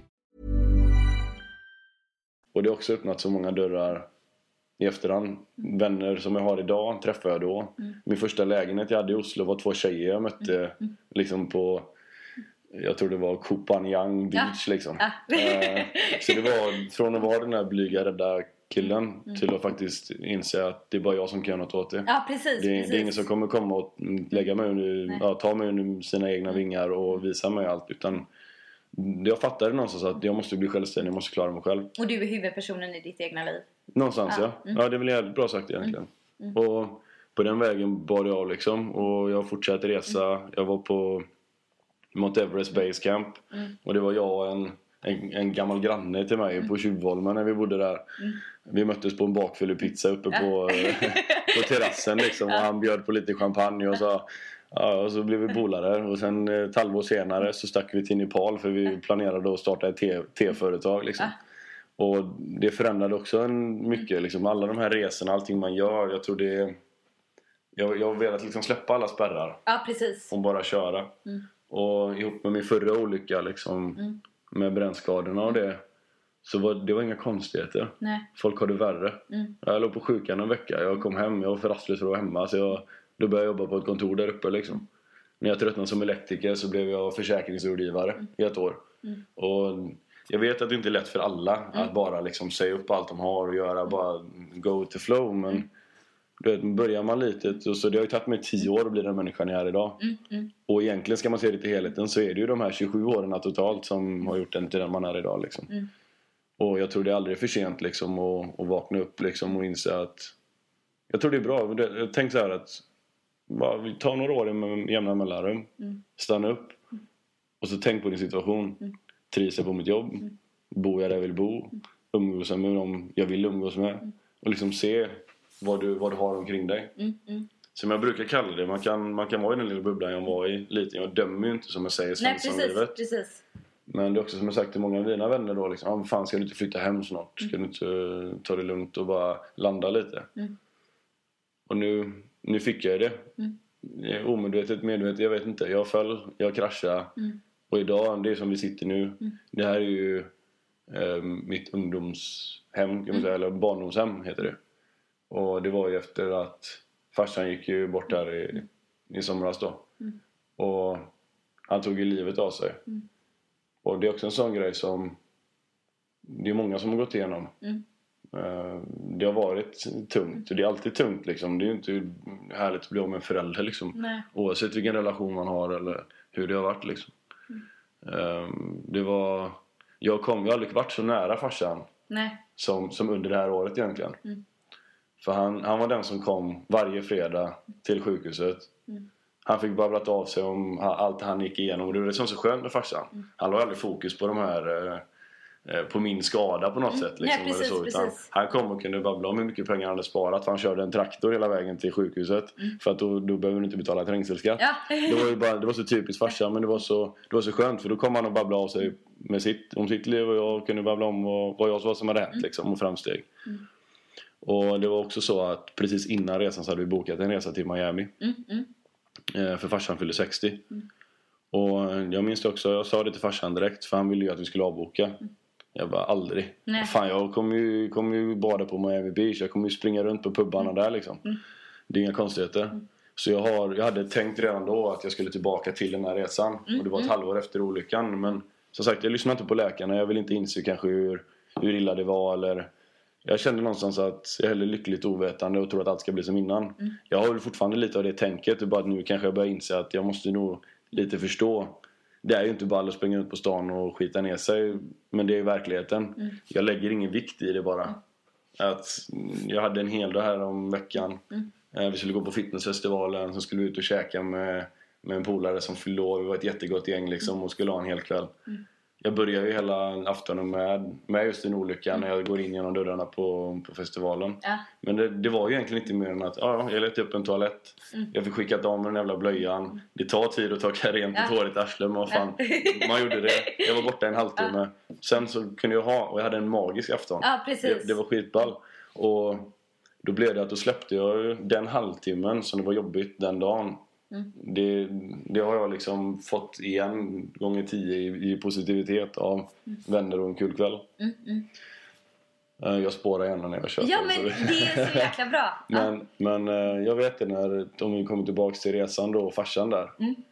Och det har också öppnat så många dörrar i efterhand. Vänner som jag har idag träffar jag då. Min första lägenhet jag hade i Oslo var 2 tjejer jag mötte liksom på, jag tror det var Koh Phangan Beach liksom. Så det var från att vara den där blyga rädda killen till att faktiskt inse att det är bara jag som kan göra något åt det. Ja, precis. Det är ingen som kommer komma och lägga mig under, ta mig under sina egna vingar och visa mig allt, utan jag fattade någonstans att jag måste bli självständig, jag måste klara mig själv. Och du är huvudpersonen i ditt egna liv. Någonstans, ja. Ja, det är väl jävligt bra sagt egentligen. Och på den vägen bar jag liksom. Och jag fortsatte resa. Jag var på Mount Everest Base Camp. Och det var jag och en gammal granne till mig på Tjuvholmen när vi bodde där. Vi möttes på en bakfull pizza uppe på terrassen liksom. Och han bjöd på lite champagne och sa... Ja, och så blev vi polare. Och sen ett halvår senare så stack vi till Nepal. För vi planerade att starta ett te-företag liksom. Och det förändrade också mycket liksom. Alla de här resorna, allting man gör. Jag tror det... Jag har velat liksom släppa alla spärrar. Ja, precis. Och bara köra. Och ihop med min förra olycka liksom, med brännskadorna och det. Så det var inga konstigheter. Nej. Folk hade värre. Jag låg på sjukan en vecka. Jag kom hem, jag var för rastlös för att vara hemma. Så då började jag jobba på ett kontor där uppe liksom. När jag tröttnade som elektriker så blev jag försäkringsrådgivare i ett år. Och jag vet att det inte är lätt för alla att bara liksom säga upp allt de har och göra, bara go with the flow. Men du vet, börjar man litet, och så det har ju tagit mig 10 år att bli den människan jag är idag. Och egentligen ska man se det till helheten, så är det ju de här 27 åren totalt som har gjort den till den man är idag liksom. Och jag tror det är aldrig för sent liksom att vakna upp liksom och inse att jag tror det är bra. Jag tänkte så här att vi tar några år med jämna mellanrum, stanna upp och så tänk på din situation. Trivs jag på mitt jobb? Bor jag där jag vill bo? Umgås jag med dem jag vill umgås med? Och liksom se vad du har omkring dig. Som jag brukar kalla det, man kan vara i den lilla bubblan jag var i lite. Jag dömer ju inte som jag säger Svensson-livet. Precis. Men det är också som jag sagt till många av dina vänner då liksom, fan ska du inte flytta hem snart? Ska du inte ta det lugnt och bara landa lite? Och nu fick jag det. Omedvetet, medvetet, jag vet inte. Jag föll, jag kraschade. Och idag, det är som vi sitter nu. Det här är ju mitt ungdomshem, kan man säga, eller barndomshem heter det. Och det var ju efter att farsan gick ju bort där i somras då. Och han tog ju livet av sig. Och det är också en sån grej som det är många som har gått igenom. Det har varit tungt. Och det är alltid tungt liksom. Det är ju inte härligt att bli av med en förälder liksom. Oavsett vilken relation man har eller hur det har varit liksom. Jag har aldrig varit så nära farsan. Som under det här året egentligen. För han var den som kom varje fredag till sjukhuset. Han fick babblat av sig om allt han gick igenom. Och det var det som så skönt med farsan. Han la aldrig fokus på de här på min skada på något sätt liksom, precis, eller så, utan han kom och kunde babbla om hur mycket pengar han hade sparat, för han körde en traktor hela vägen till sjukhuset för att då behöver du inte betala trängselskatt. Det var så typiskt farsan, men det var så skönt, för då kom han och babbla av sig om sitt liv, och jag kunde babbla om vad jag var som hade hänt liksom, och framsteg. Och det var också så att precis innan resan så hade vi bokat en resa till Miami för farsan fyllde 60. Och jag minns det också, jag sa det till farsan direkt, för han ville ju att vi skulle avboka. Jag bara, aldrig. Fan, jag kommer ju bada på Miami Beach. Jag kommer ju springa runt på pubbarna där liksom. Det är inga konstigheter. Så jag hade tänkt redan då att jag skulle tillbaka till den här resan. Och det var ett halvår efter olyckan. Men som sagt, jag lyssnade inte på läkarna. Jag vill inte inse kanske hur illa det var. Eller jag kände någonstans att jag är lyckligt ovetande och tror att allt ska bli som innan. Jag har väl fortfarande lite av det tänket. Det är bara att nu kanske jag börjar inse att jag måste nog lite förstå. Det är ju inte bara att springa ut på stan och skita ner sig, men det är verkligheten. Jag lägger ingen vikt i det bara. Att jag hade en hel dag här om veckan. Vi skulle gå på fitnessfestivalen, så skulle vi ut och käka med en polare som fyllde år. Vi var ett jättegott gäng liksom och skulle ha en hel kväll. Jag började ju hela aftonen med just en olycka när jag går in genom dörrarna på festivalen. Men det var ju egentligen inte mer än att jag letade upp en toalett. Jag fick skickat av med den jävla blöjan. Det tar tid att ta rent ett hårigt arsle, men vad fan, man gjorde det. Jag var borta en halvtimme. Sen så kunde och jag hade en magisk afton. Det var skitball. Och då blev det att då släppte jag den halvtimmen som det var jobbigt den dagen. Det har jag liksom fått igen gånger 10 i positivitet av vänner och en kul kväll. Jag spårar gärna när jag kör. Ja, men det är så jäkla bra. Men jag vet det, om vi kommer tillbaka till resan då och farsan där.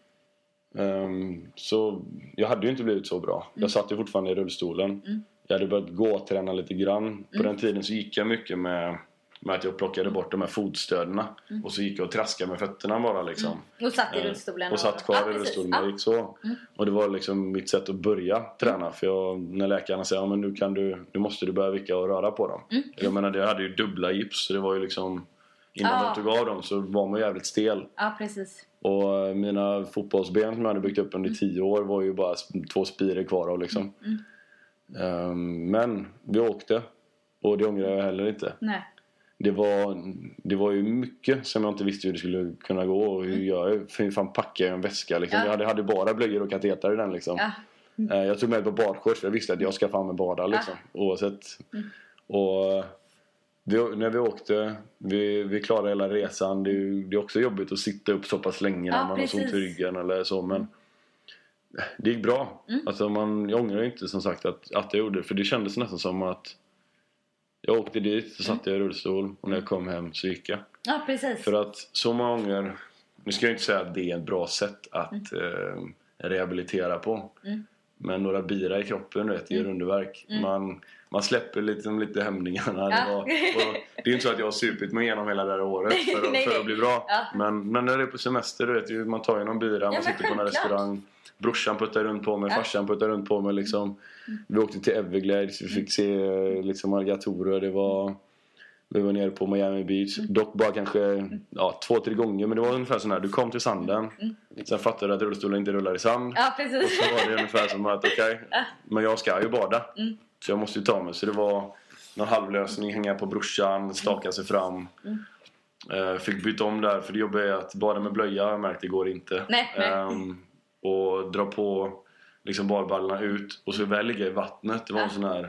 Så jag hade ju inte blivit så bra. Jag satt ju fortfarande i rullstolen. Jag hade börjat gå och träna lite grann. På den tiden så gick jag mycket med att jag plockade bort de här fotstöderna. Och så gick jag och traskade med fötterna bara liksom. Och satt i rullstolen. Och satt kvar i rullstolen och gick så. Och det var liksom mitt sätt att börja träna. För när läkarna säger, men nu måste du börja vicka och röra på dem. Jag menar, jag hade ju dubbla gips. Så det var ju liksom, innan de tog av dem så var man jävligt stel. Ja, precis. Och mina fotbollsben som jag hade byggt upp under 10 år var ju bara 2 spirer kvar av liksom. Men vi åkte. Och det ångrar jag heller inte. Nej. Det var ju mycket som jag inte visste hur det skulle kunna gå. Och hur jag fan packade en väska liksom. Jag hade bara blöjor och kateter i den liksom. Jag tog med på badshorts, för jag visste att jag ska fan med bada liksom. Oavsett. Och när vi åkte, vi klarade hela resan. Det är också jobbigt att sitta upp så pass länge när man har sånt i ryggen eller så. Men det gick bra. Alltså jag ångrar inte som sagt att jag gjorde det. För det kändes nästan som att jag åkte dit, så satt jag i rullstol. Och när jag kom hem så gick jag. Ja, precis. För att så många gånger, nu ska jag inte säga att det är ett bra sätt att rehabilitera på. Men några bira i kroppen, det gör underverk. Man släpper lite hämningarna. Det är inte så att jag har supit mig igenom hela det här året för att bli bra. Men när det är på semester, man tar ju någon bira, man sitter på en restaurang. Brorsan puttar runt på mig, farsan puttar runt på mig liksom. Vi åkte till Everglades, vi fick se liksom alligatorer. Vi var nere på Miami Beach. Dock bara kanske 2-3 gånger. Men det var ungefär sån här, du kom till sanden. Sen fattade du att rullstolen inte rullar i sand. Ja, precis. Och så var det ungefär som att men jag ska ju bada. Så jag måste ju ta mig. Så det var någon halvlösning, hänga på brorsan, staka sig fram. Fick byta om där, för det jobbiga är att bada med blöja, jag märkte det går inte. Nej. Och dra på liksom badballarna ut. Och så väl ligga i vattnet. Det var en sån här,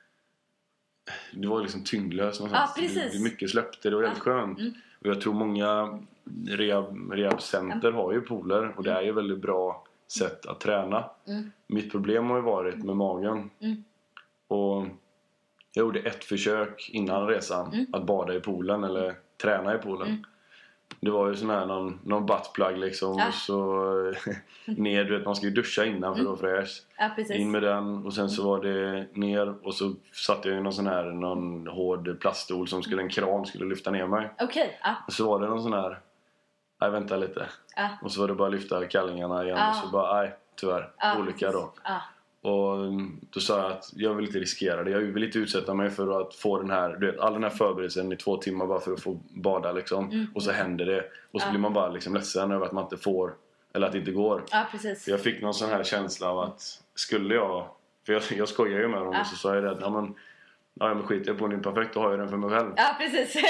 det var liksom tyngdlös någonstans. Det mycket släppte, det var väldigt skönt. Och jag tror många rehabcenter har ju pooler. Och det är ju väldigt bra sätt att träna. Mitt problem har ju varit med magen. Och jag gjorde ett försök innan resan att bada i poolen eller träna i poolen. Det var ju sån här någon buttplug liksom. Och så ner, du vet, man ska ju duscha innan för att vara fräsch. In med den, och sen så var det ner. Och så satte jag i någon hård plaststol som en kran skulle lyfta ner mig. Och så var det någon sån här, nej vänta lite. Och så var det bara att lyfta kallingarna igen. Och så bara, nej tyvärr, olika då. Och då sa jag att jag vill inte riskera det. Jag vill inte utsätta mig för att få den här, du vet, all den här förberedelsen i 2 timmar bara för att få bada liksom. Och så händer det. Och så blir man bara liksom ledsen över att man inte får, eller att det inte går. Precis. För jag fick någon sån här känsla av att skulle jag, För jag skojar ju med dem och så sa jag det att men skit jag på den perfekt, då har jag den för mig själv. Ja, precis.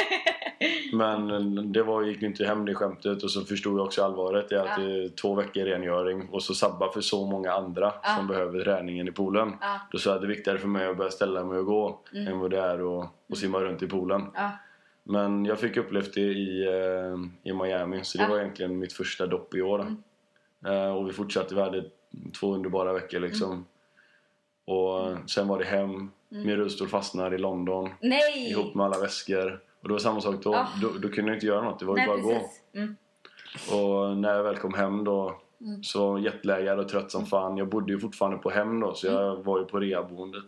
Men det gick inte hem det skämtet. Och så förstod jag också allvaret i att det är 2 veckor rengöring. Och så sabba för så många andra som behöver träningen i poolen. Då sa jag att det är viktigare för mig att börja ställa mig och gå än vad det är att simma runt i poolen. Men jag fick upplevt det i Miami. Så det var egentligen mitt första dopp i år. Och vi fortsatte, vi hade 2 underbara veckor liksom. Och sen var det hem. Min rullstol fastnade i London. Nej! Ihop med alla väskor. Och det var samma sak då. Då kunde jag inte göra något. Det var ju bara att gå. Och när jag väl kom hem då, så var jag jetlaggad och trött som fan. Jag bodde ju fortfarande på hem då. Så jag var ju på rehaboendet.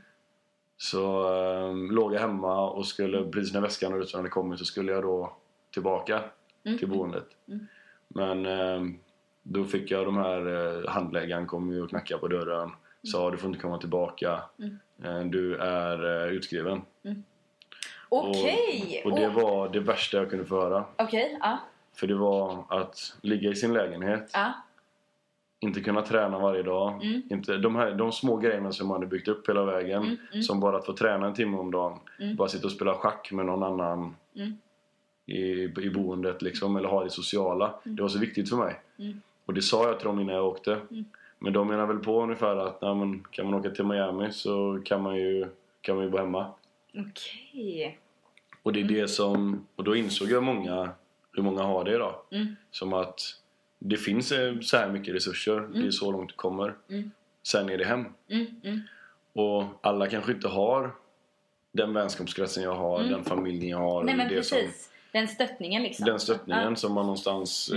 Så låg jag hemma och skulle, precis när väskan och rutan hade kommit, så skulle jag då tillbaka till boendet. Men då fick jag de här handläggaren kom ju och knackade på dörren. Sa du får inte komma tillbaka. Du är utskriven. Okej. Och det var det värsta jag kunde få höra. Okej, För det var att ligga i sin lägenhet. Inte kunna träna varje dag. Inte, de små grejerna som man hade byggt upp hela vägen. Som bara att få träna en timme om dagen. Bara sitta och spela schack med någon annan i boendet liksom. Eller ha det sociala. Det var så viktigt för mig. Och det sa jag till dem innan jag åkte. Men de menar väl på ungefär att kan man åka till Miami så kan man ju bo hemma. Okej. Och det är det som... Och då insåg jag hur många har det idag. Som att det finns så här mycket resurser. Det är så långt det kommer. Sen är det hem. Och alla kanske inte har den vänskapskretsen jag har. Den familjen jag har. Nej, men det precis. Den stöttningen liksom. Den stöttningen som man någonstans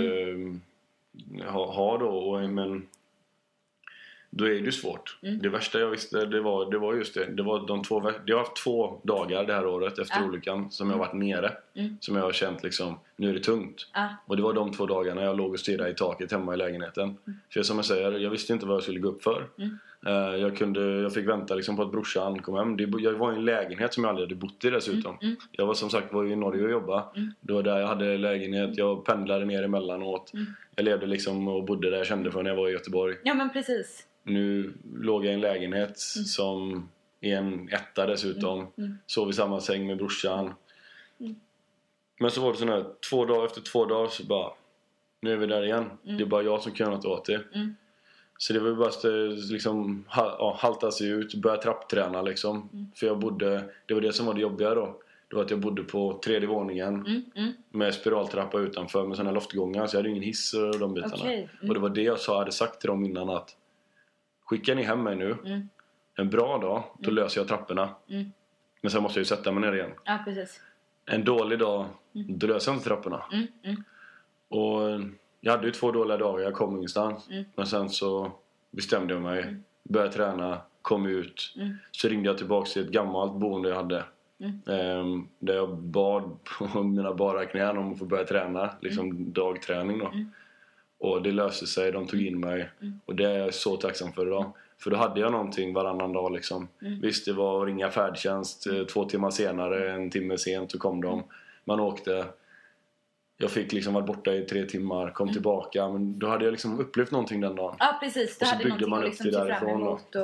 har då. Men då är det ju svårt. Det värsta jag visste, det var just det. Det var jag har haft 2 dagar det här året efter olyckan som jag har varit nere. Som jag har känt liksom, nu är det tungt. Och det var de 2 dagarna jag låg och stirrade i taket hemma i lägenheten. För som jag säger, jag visste inte vad jag skulle gå upp för. Jag fick vänta liksom på att brorsan kom hem. Jag var i en lägenhet som jag aldrig hade bott i dessutom. Jag var som sagt i Norge och jobba. Det var där jag hade lägenhet. Jag pendlade ner emellanåt. Jag levde liksom och bodde där jag kände för när jag var i Göteborg. Ja, men precis. Nu låg jag i en lägenhet som är en etta dessutom. Sov i samma säng med brorsan. Men så var det sån här 2 dagar efter 2 dagar så bara, nu är vi där igen. Det är bara jag som kan något åt det. Så det var ju bara att liksom, halta sig ut, börja trappträna liksom. För det var det som var det jobbiga då. Det var att jag bodde på 3:e våningen med spiraltrappa utanför med såna här loftgångar. Så jag hade ingen hiss och de bitarna. Och det var det jag hade sagt till dem innan att skicka ni hem mig nu. En bra dag, då löser jag trapporna. Men sen måste jag ju sätta mig ner igen. Ja, precis. En dålig dag, då löser jag inte trapporna. Och jag hade ju 2 dåliga dagar, jag kom ingenstans. Men sen så bestämde jag mig, började träna, kom ut. Så ringde jag tillbaka till ett gammalt boende jag hade. Där jag bad på mina bara knän om att få börja träna. Liksom dagträning då. Och det löste sig, de tog in mig. Och det är jag så tacksam för idag. För då hade jag någonting varannan dag liksom. Visst, det var att ringa färdtjänst 2 timmar senare, 1 timme sent så kom de. Man åkte. Jag fick liksom vara borta i 3 timmar, kom tillbaka. Men då hade jag liksom upplevt någonting den dagen. Ja, precis. Du hade någonting att liksom se fram emot.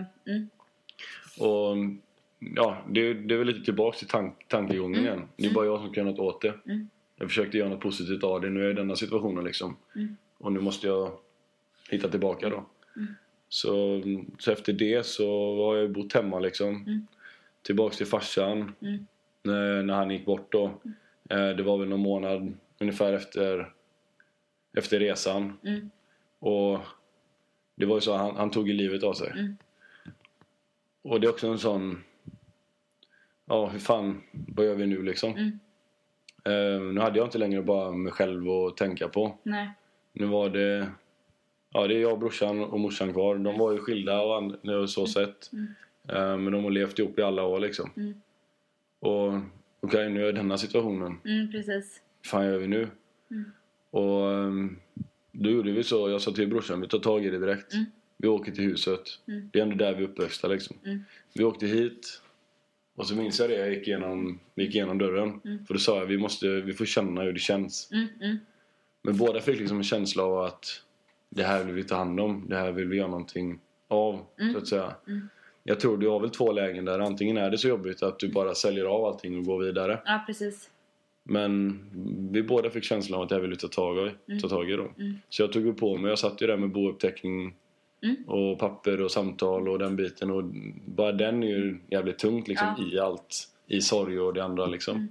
Och ja, det är väl lite tillbaka till tankegången igen. Det är bara jag som kan något åt det. Jag försökte göra något positivt av det. Nu är jag i denna situationen liksom. Och nu måste jag hitta tillbaka då. Så efter det så har jag bott hemma liksom. Tillbaks till farsan. När han gick bort då. Det var väl någon månad ungefär efter resan. Och det var ju så han tog i livet av sig. Och det är också en sån, ja, hur fan, vad gör vi nu liksom? Nu hade jag inte längre bara mig själv att tänka på. Nej. Nu var det, ja, det är jag, brorsan och morsan kvar. De var ju skilda och så sätt. Men de har levt ihop i alla år liksom. Och okej, nu är denna situationen. Precis. Vad fan gör vi nu? Och då gjorde vi så. Jag sa till brorsan, vi tar tag i det direkt. Vi åker till huset. Det är ändå där vi är uppväxta liksom. Vi åkte hit. Och så minns jag det, jag gick igenom dörren. För då sa jag, vi får känna hur det känns. Men båda fick liksom en känsla av att det här vill vi ta hand om. Det här vill vi göra någonting av så att säga. Jag tror du har väl 2 lägen där. Antingen är det så jobbigt att du bara säljer av allting och går vidare. Ja, precis. Men vi båda fick känslan av att jag ville ta tag i då. Så jag tog på mig. Jag satt ju där med bouppteckning och papper och samtal och den biten. Och bara den är ju jävligt tungt liksom, i allt. I sorg och det andra liksom.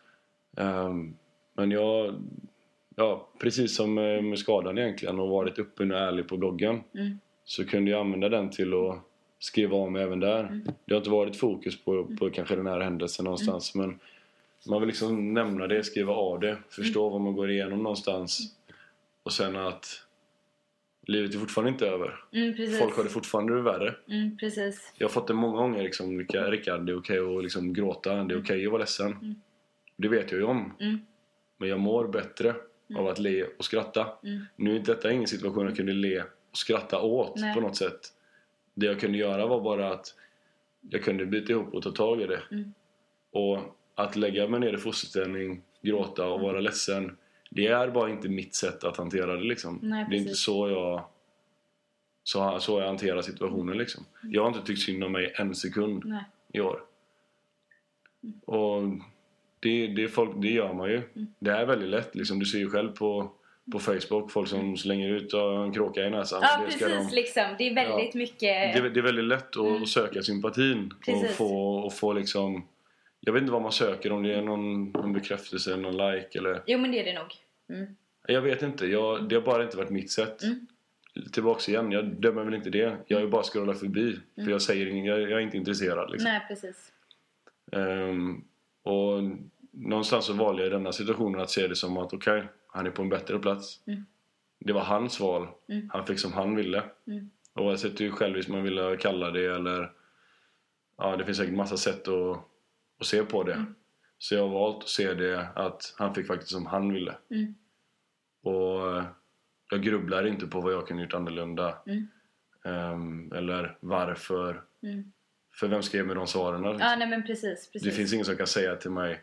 Men precis som med skadan egentligen och varit öppen och ärlig på bloggen, så kunde jag använda den till att skriva av mig även där. Det har inte varit fokus på kanske den här händelsen någonstans, men man vill liksom nämna det, skriva av det, förstå vad man går igenom någonstans, och sen att livet är fortfarande inte över. Folk har det fortfarande värre. Precis. Jag har fått det många gånger liksom, Rickard, det är okej att liksom gråta, det är okej att vara ledsen. Det vet jag ju om. Men jag mår bättre av att le och skratta. Nu är detta ingen situation jag kunde le och skratta åt på något sätt. Det jag kunde göra var bara att jag kunde bita ihop och ta tag i det. Och att lägga mig ner i fosterställning, gråta och vara ledsen, det är bara inte mitt sätt att hantera det liksom. Nej, det är inte så jag hanterar situationen liksom. Jag har inte tyckt synd om mig en sekund i år. Och det gör man ju. Det är väldigt lätt liksom. Du ser ju själv på Facebook, folk som slänger ut en kråka i näsan. Ja, precis liksom. Det är väldigt mycket. Det är väldigt lätt att söka sympatin och få liksom, jag vet inte vad man söker, om det är någon bekräftelse, någon like eller. Jo, men det är det nog. Jag vet inte. Det har bara inte varit mitt sätt. Tillbaks igen. Jag dömer väl inte det. Jag är bara scrollar förbi. För jag säger inget. Jag är inte intresserad liksom. Nej, precis. Och någonstans så valde jag i denna situationen att se det som att okej, han är på en bättre plats. Det var hans val. Han fick som han ville. Och jag sätter ju själv som man ville kalla det, eller det finns säkert massa sätt att se på det. Så jag har valt att se det att han fick faktiskt som han ville. Och jag grubblar inte på vad jag kunde gjort annorlunda. Eller varför. För vem ska ge mig de svaren? Liksom? Ja, nej men precis. Det finns ingen som kan säga till mig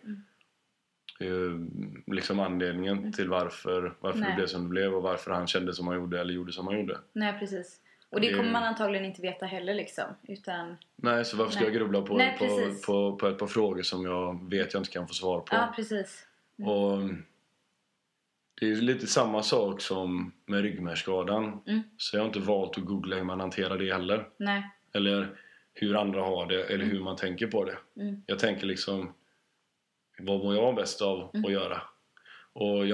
liksom anledningen till varför det blev som det blev och varför han kände som han gjorde eller gjorde som han gjorde. Nej, precis. Och det kommer man antagligen inte veta heller liksom. Utan. Nej, så varför ska jag grubbla på ett par frågor som jag vet jag inte kan få svar på? Ja, precis. Och det är lite samma sak som med ryggmärgsskadan. Så jag har inte valt att googla hur man hanterar det heller. Nej. Eller hur andra har det, eller hur man tänker på det. Jag tänker liksom, vad mår jag bäst av att göra? Och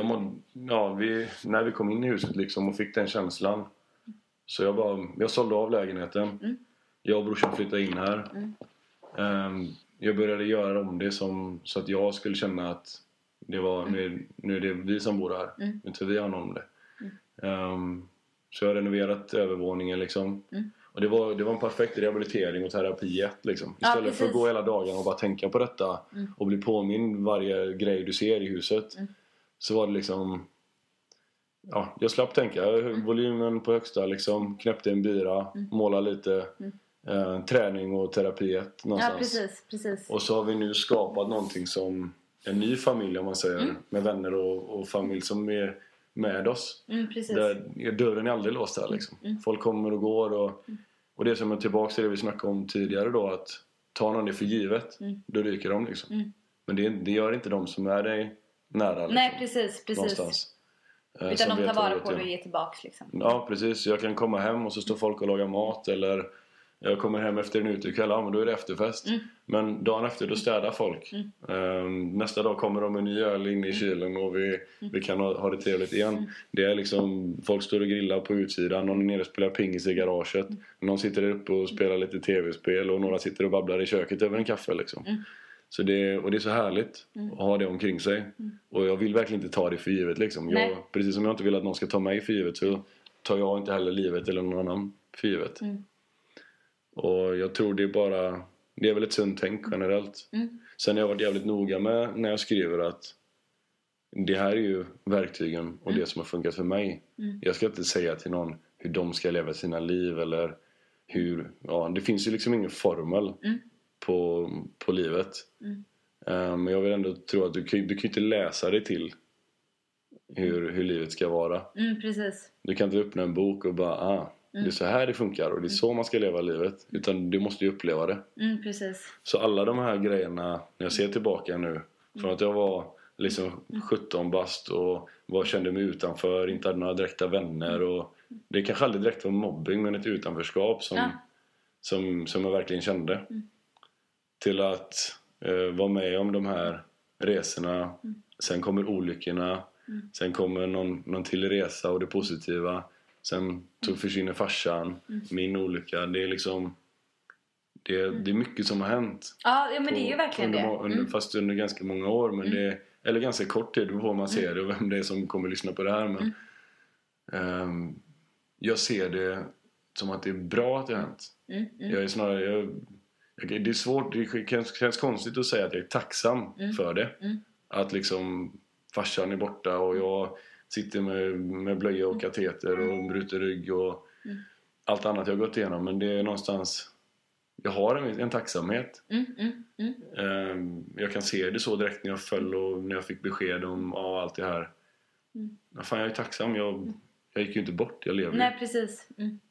när vi kom in i huset liksom och fick den känslan, så jag sålde av lägenheten. Jag och brorsan flyttade in här. Jag började göra om det så att jag skulle känna att det var, nu är det vi som bor här. Inte vi har någon om det. Så jag har renoverat övervåningen liksom. Och det var en perfekt rehabilitering och terapi liksom. Istället för att gå hela dagen och bara tänka på detta och bli påminn varje grej du ser i huset. Så var det liksom, jag slapp tänka. Volymen på högsta liksom, knäppte en bira, måla lite, träning och terapi någonstans. Ja, precis. Och så har vi nu skapat någonting som en ny familj, om man säger, med vänner och familj som är med oss. Där dörren är aldrig låst här liksom. Folk kommer och går och det som är tillbaka till det vi snackade om tidigare då, att ta någon det för givet, då ryker de liksom. Men det gör inte de som är dig nära liksom. Nej, precis. Någonstans. Utan de tar vara på det och ger tillbaks liksom. Ja, precis. Jag kan komma hem och så står folk och lagar mat, eller jag kommer hem efter en utekväll, men då är det efterfest. Men dagen efter då städar folk. Nästa dag kommer de med ny öl in i kylen och vi kan ha det trevligt igen. Det är liksom, folk står och grillar på utsidan, någon är nere och spelar pingis i garaget. Någon sitter där uppe och spelar lite tv-spel och några sitter och babblar i köket över en kaffe liksom. Så det är så härligt att ha det omkring sig. Och jag vill verkligen inte ta det för givet liksom. Precis som jag inte vill att någon ska ta mig för givet, så tar jag inte heller livet eller någon annan för givet. Och jag tror det är väl ett sunt tänk generellt. Sen har jag varit jävligt noga med när jag skriver att det här är ju verktygen och det som har funkat för mig. Jag ska inte säga till någon hur de ska leva sina liv eller hur, det finns ju liksom ingen formel på livet. Men jag vill ändå tro att du kan inte läsa dig till hur livet ska vara. Precis. Du kan inte öppna en bok och bara Det är så här det funkar och det är så man ska leva livet. Utan du måste ju uppleva det. Precis. Så alla de här grejerna, när jag ser tillbaka nu, från att jag var liksom 17 bast och kände mig utanför, inte hade några direkta vänner och det kanske aldrig direkt var mobbing, men ett utanförskap som jag verkligen kände. Till att vara med om de här resorna. Sen kommer olyckorna. Sen kommer någon till resa och det positiva. Sen försvinner farsan. Min olycka. Det är liksom det är mycket som har hänt. Ja, men det är ju verkligen det. Fast under ganska många år. Men det, eller ganska kort tid på man ser det och vem det är som kommer lyssna på det här. Men jag ser det som att det är bra att det har hänt. Jag är snarare... det är svårt, det känns konstigt att säga att jag är tacksam för det. Att liksom farsan är borta och jag sitter med blöja och kateter och bryter rygg och allt annat jag har gått igenom. Men det är någonstans, jag har en tacksamhet. Jag kan se det så direkt när jag föll och när jag fick besked om allt det här. Fan, jag är tacksam, jag gick ju inte bort, jag lever. Nej, precis.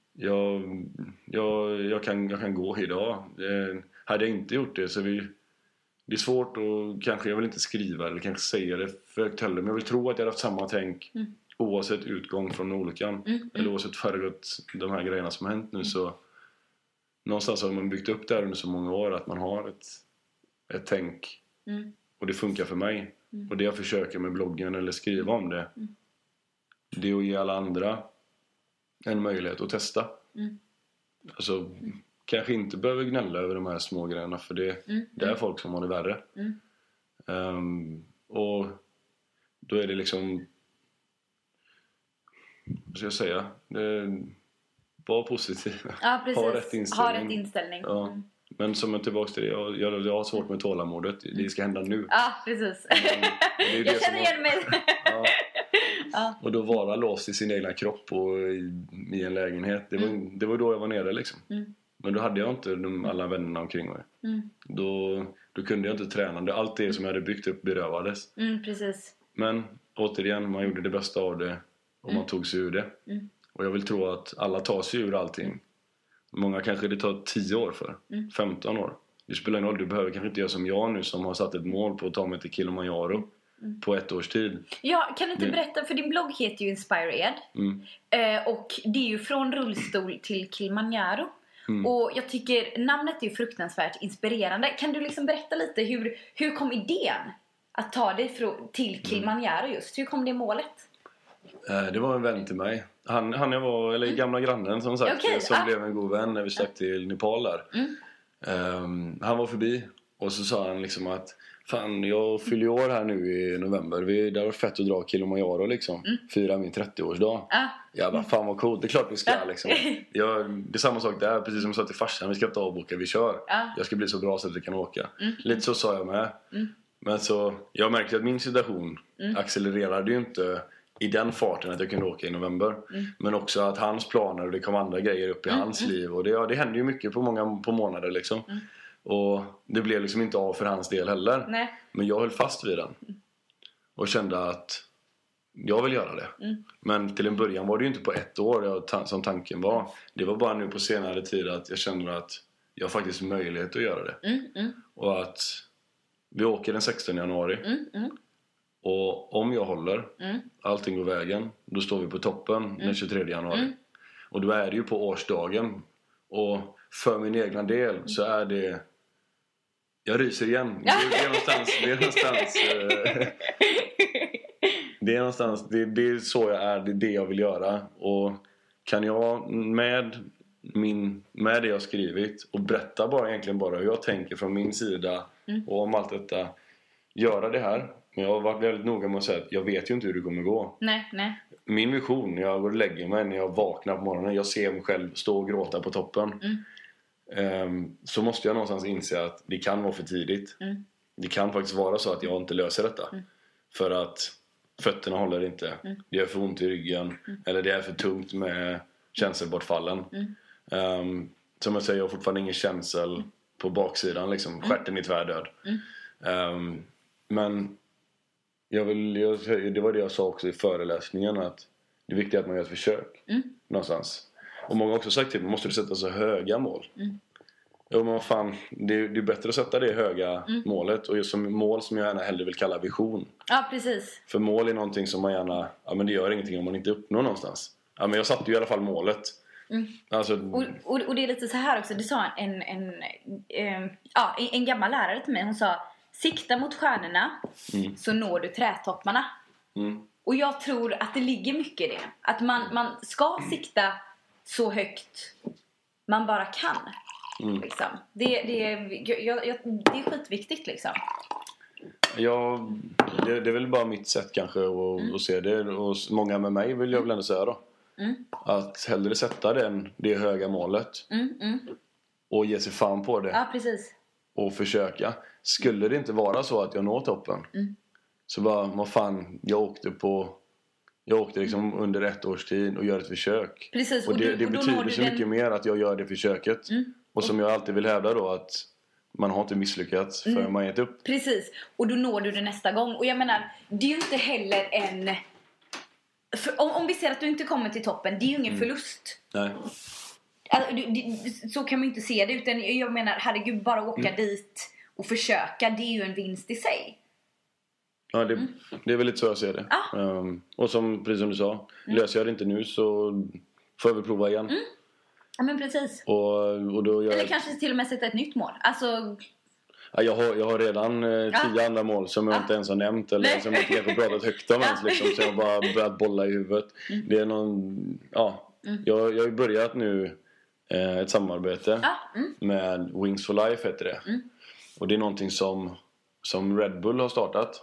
Jag kan gå idag. Hade jag inte gjort det så det är svårt och kanske jag vill inte skriva eller kanske säga det för högt heller. Men jag vill tro att jag hade haft samma tänk oavsett utgång från olyckan. Eller oavsett föregått de här grejerna som har hänt nu. Så någonstans har man byggt upp det här under så många år att man har ett tänk. Och det funkar för mig. Och det jag försöker med bloggen eller skriva om det. Det är att ge alla andra en möjlighet att testa. Alltså kanske inte behöver gnälla över de här små grejerna, för det är folk som har det värre. Och då är det liksom, vad ska jag säga, var positiv. Ja, precis. Ha rätt inställning. Ja. Men som jag tillbaka till det, jag har svårt med tålamodet. Det ska hända nu. Ja, precis. Jag känner igen mig. Ja. Och då vara låst i sin egna kropp och i en lägenhet. Det var då jag var nere liksom. Men då hade jag inte alla vännerna omkring mig. Då kunde jag inte träna. Allt det som jag hade byggt upp berövades. Precis. Men återigen, man gjorde det bästa av det. Och man tog sig ur det. Och jag vill tro att alla tar sig ur allting. Många kanske det tar 10 år för. 15 år. Det spelar ingen roll, du behöver kanske inte göra som jag nu som har satt ett mål på att ta mig till Kilimanjaro. På 1 års tid. Ja, kan du inte berätta, för din blogg heter ju Inspire Ed. Och det är ju från rullstol till Kilimanjaro. Och jag tycker namnet är ju fruktansvärt inspirerande. Kan du liksom berätta lite, hur kom idén att ta dig till Kilimanjaro just? Hur kom det målet? Det var en vän till mig. Han jag var, eller gamla grannen som sagt, som blev en god vän när vi stack till Nepal där. Han var förbi och så sa han liksom att fan, jag fyller år här nu i november. Det var fett att dra Kilimanjaro liksom. Fira min 30-årsdag. Jag bara, fan vad coolt, det är klart vi ska liksom. Det är samma sak där, precis som jag sa till farsan. Vi ska inte avboka, vi kör. Jag ska bli så bra så att vi kan åka. Lite så sa jag med. Men så, jag märkte att min situation accelererade ju inte i den farten att jag kunde åka i november. Men också att hans planer, och det kom andra grejer upp i hans liv. Och det hände ju mycket på månader liksom. Och det blev liksom inte av för hans del heller. Nej. Men jag höll fast vid den. Och kände att jag vill göra det. Men till en början var det ju inte på 1 år som tanken var. Det var bara nu på senare tid att jag kände att jag har faktiskt möjlighet att göra det. Och att vi åker den 16 januari. Och om jag håller, allting går vägen, då står vi på toppen den 23 januari. Och då är det ju på årsdagen. Och för min egna del så är det... Jag ryser igen. Det är så jag är. Det är det jag vill göra. Och kan jag med det jag har skrivit och berätta egentligen bara hur jag tänker från min sida och om allt detta, göra det här. Men jag har varit väldigt noga med att säga att jag vet ju inte hur det kommer gå. Nej. Min vision när jag går och lägger mig, när jag vaknar på morgonen, jag ser mig själv stå och gråta på toppen. Så måste jag någonstans inse att det kan vara för tidigt. Det kan faktiskt vara så att jag inte löser detta. För att fötterna håller inte. Det är för ont i ryggen. Eller det är för tungt med känselbortfallen. Som jag säger, jag har fortfarande ingen känsel på baksidan liksom. Stjärten är tvärdöd. Men det var det jag sa också i föreläsningen, att det är viktigt att man gör ett försök någonstans. Och många har också sagt till mig, måste du sätta så höga mål? Jo, men vad fan, det är bättre att sätta det höga målet. Och just som mål som jag gärna hellre vill kalla vision. Ja, precis. För mål är någonting som man gärna, ja men det gör ingenting om man inte uppnår någonstans. Ja, men jag satte ju i alla fall målet. Alltså, och det är lite så här också. Det sa en gammal lärare till mig. Hon sa, sikta mot stjärnorna så når du trädtopparna. Och jag tror att det ligger mycket i det. Att man ska sikta så högt man bara kan. Liksom. Det är skitviktigt liksom. Ja, det är väl bara mitt sätt kanske att se det. Och många med mig vill jag väl ändå säga då. Att hellre sätta det höga målet och ge sig fan på det. Ja, precis. Och försöka. Skulle det inte vara så att jag når toppen, så bara, vad fan, jag åkte liksom under 1 års tid och gör ett försök. Precis. Och det betyder så mycket mer att jag gör det försöket. Och som jag alltid vill hävda då, att man har inte misslyckats förrän man gett upp. Precis. Och då når du det nästa gång. Och jag menar, det är ju inte heller en... Om vi ser att du inte kommer till toppen, det är ju ingen förlust. Nej. Alltså, så kan man ju inte se det. Utan jag menar, herregud, bara åka dit och försöka, det är ju en vinst i sig. Ja, det är väl lite så jag ser det. Och precis som du sa, löser jag det inte nu så får jag väl prova igen. Ja, men precis. Och då eller kanske till och med sätta ett nytt mål. Alltså... Ja, jag har redan 10 andra mål som jag inte ens har nämnt. Eller som jag inte kanske pratat högt om ens. Liksom, så jag har bara börjat bolla i huvudet. Det är någon... Ja, jag har ju börjat nu ett samarbete med Wings for Life heter det. Och det är någonting som Red Bull har startat.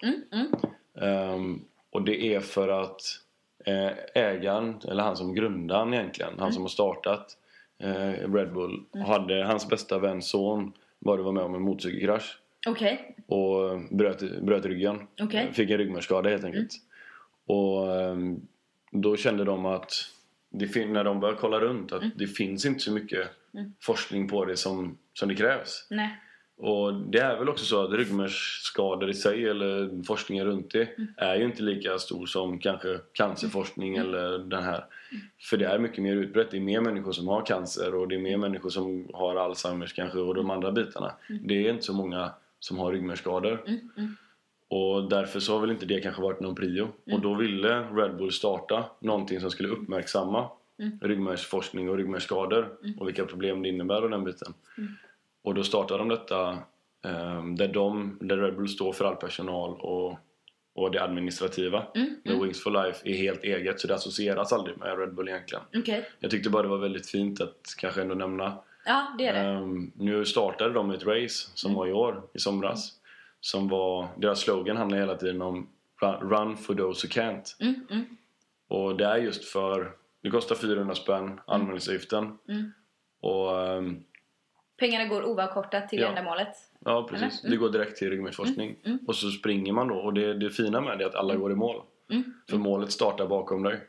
Och det är för att ägaren, eller han som grundaren egentligen, han som har startat Red Bull, hade hans bästa väns son var med om en motorcykelkrasch. Och bröt ryggen. Fick en ryggmärgsskada helt enkelt. Och då kände de att när de började kolla runt att det finns inte så mycket forskning på det som det krävs. Nej. Och det är väl också så att ryggmärgsskador i sig eller forskningen runt det är ju inte lika stor som kanske cancerforskning eller den här. För det är mycket mer utbrett. Det är mer människor som har cancer och det är mer människor som har Alzheimers kanske och de andra bitarna. Det är inte så många som har ryggmärgsskador. Och därför så har väl inte det kanske varit någon prio. Och då ville Red Bull starta någonting som skulle uppmärksamma ryggmärgsforskning och ryggmärgsskador och vilka problem det innebär och den biten. Och då startade de detta där Red Bull står för all personal och det administrativa. Men Wings for Life är helt eget, så det associeras aldrig med Red Bull egentligen. Jag tyckte bara det var väldigt fint att kanske ändå nämna. Ja, det är det. Nu startade de ett race som var i år, i somras. Som var, deras slogan handlar hela tiden om Run for those who can't. Och det är just för, det kostar 400 spänn anmälningsavgiften. Och pengarna går oavkortat till ändamålet. Ja, precis. Det går direkt till ryggmärgsforskning. Och så springer man då. Och det fina med det är att alla går i mål. För målet startar bakom dig.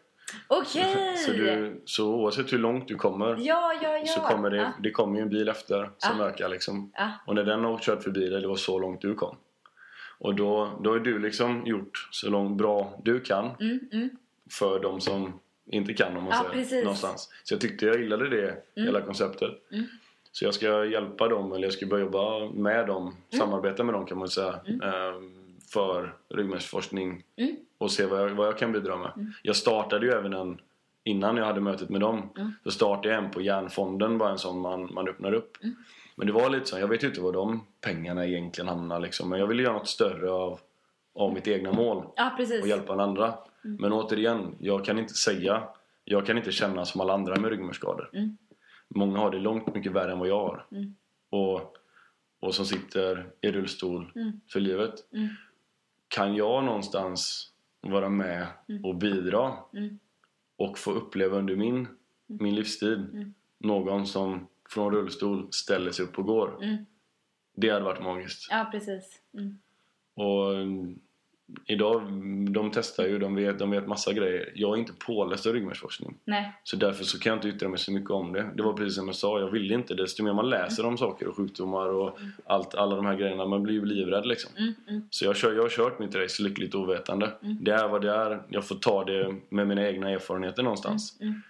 Så oavsett hur långt du kommer så kommer det kommer ju en bil efter som ökar liksom. Och när den har kört förbi dig, det var så långt du kom. Och då har du liksom gjort så långt bra du kan för de som inte kan, om man säger någonstans. Så jag gillade det hela konceptet. Så jag ska hjälpa dem, eller jag ska börja jobba med dem, samarbeta med dem kan man säga, för ryggmärgsforskning och se vad jag kan bidra med. Jag startade ju även innan jag hade mötet med dem, så startade jag en på Hjärnfonden, bara en sån man öppnar upp. Men det var lite så, jag vet ju inte vad de pengarna egentligen hamnar liksom, men jag ville göra något större av mitt egna mål och hjälpa en andra. Men återigen, jag kan inte känna som alla andra med ryggmärgsskador. Många har det långt mycket värre än vad jag har. Och som sitter i rullstol för livet. Kan jag någonstans vara med och bidra och få uppleva under min livstid någon som från rullstol ställer sig upp och går. Det hade varit magiskt. Ja, precis. Och idag, de testar ju, de vet massa grejer. Jag är inte påläst av ryggmärgsforskning. Nej. Så därför så kan jag inte yttra mig så mycket om det. Det var precis som jag sa, jag ville inte det. Desto mer man läser om saker och sjukdomar och alla de här grejerna, man blir ju livrädd liksom. Så jag har kört mitt race lyckligt ovetande. Det är vad det är. Jag får ta det med mina egna erfarenheter någonstans.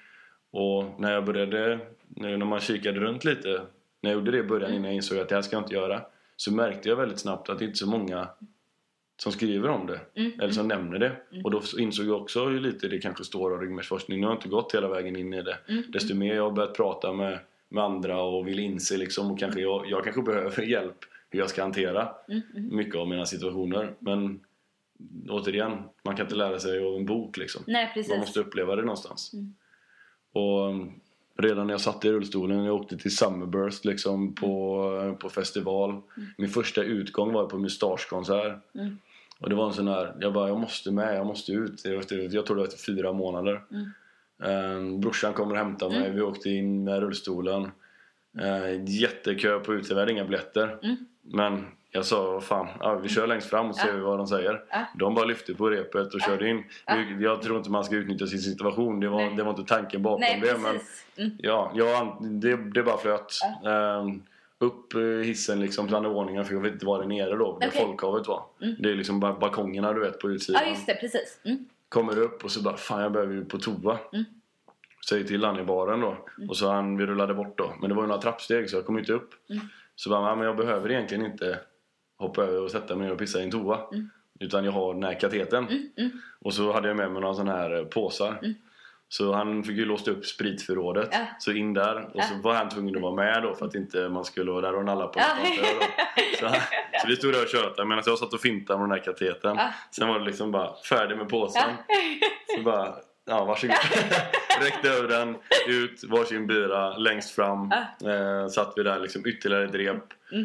Och när man kikade runt lite, när jag gjorde det i början innan jag insåg att det här ska jag inte göra, så märkte jag väldigt snabbt att det inte är så många som skriver om det eller som nämner det. Och då insåg jag också hur lite det kanske står av ryggmärgsforskning. Nu har jag inte gått hela vägen in i det. Desto mer jag har börjat prata med andra och vill inse liksom, och kanske jag kanske behöver hjälp hur jag ska hantera mycket av mina situationer. Men återigen, man kan inte lära sig av en bok liksom. Nej, precis. Man måste uppleva det någonstans. Och redan när jag satt i rullstolen, jag åkte till Summerburst liksom på festival. Min första utgång var på Mustaschkonsert. Och det var en sån här, jag måste ut. Jag tror det var efter 4 månader. Brorsan kommer och hämtar mig. Vi åkte in med rullstolen. Jättekö på utsidan, vi hade inga biljetter. Men jag sa, fan, vi kör längst fram och ser vad de säger. De bara lyfte på repet och körde in. Jag tror inte man ska utnyttja sin situation. Det var inte tanken bakom det. Men det bara flöt. Upp hissen liksom till andra våningen, för jag vet inte var det nere då, där folkhavet var. Det är liksom balkongerna du vet på utsidan. Ja, just det, precis. Kommer upp och så bara, fan jag behöver ju på toa. Säger till han i baren då. Och så vi rullade bort då. Men det var ju några trappsteg så jag kom inte upp. Så bara, men jag behöver egentligen inte hoppa över och sätta mig ner och pissa i en toa. Utan jag har den här kateten. Och så hade jag med mig några sån här påsar. Så han fick ju låst upp spritförrådet. Så in där. Och så var han tvungen att vara med då, för att inte man skulle vara där och nalla på så vi stod där och tjötade medan jag satt och fintade med den här kateten. Sen var det liksom bara färdig med påsen. Så bara, varsågod. Räckte över den, ut, varsin bira, längst fram. Satt vi där liksom ytterligare ett rep.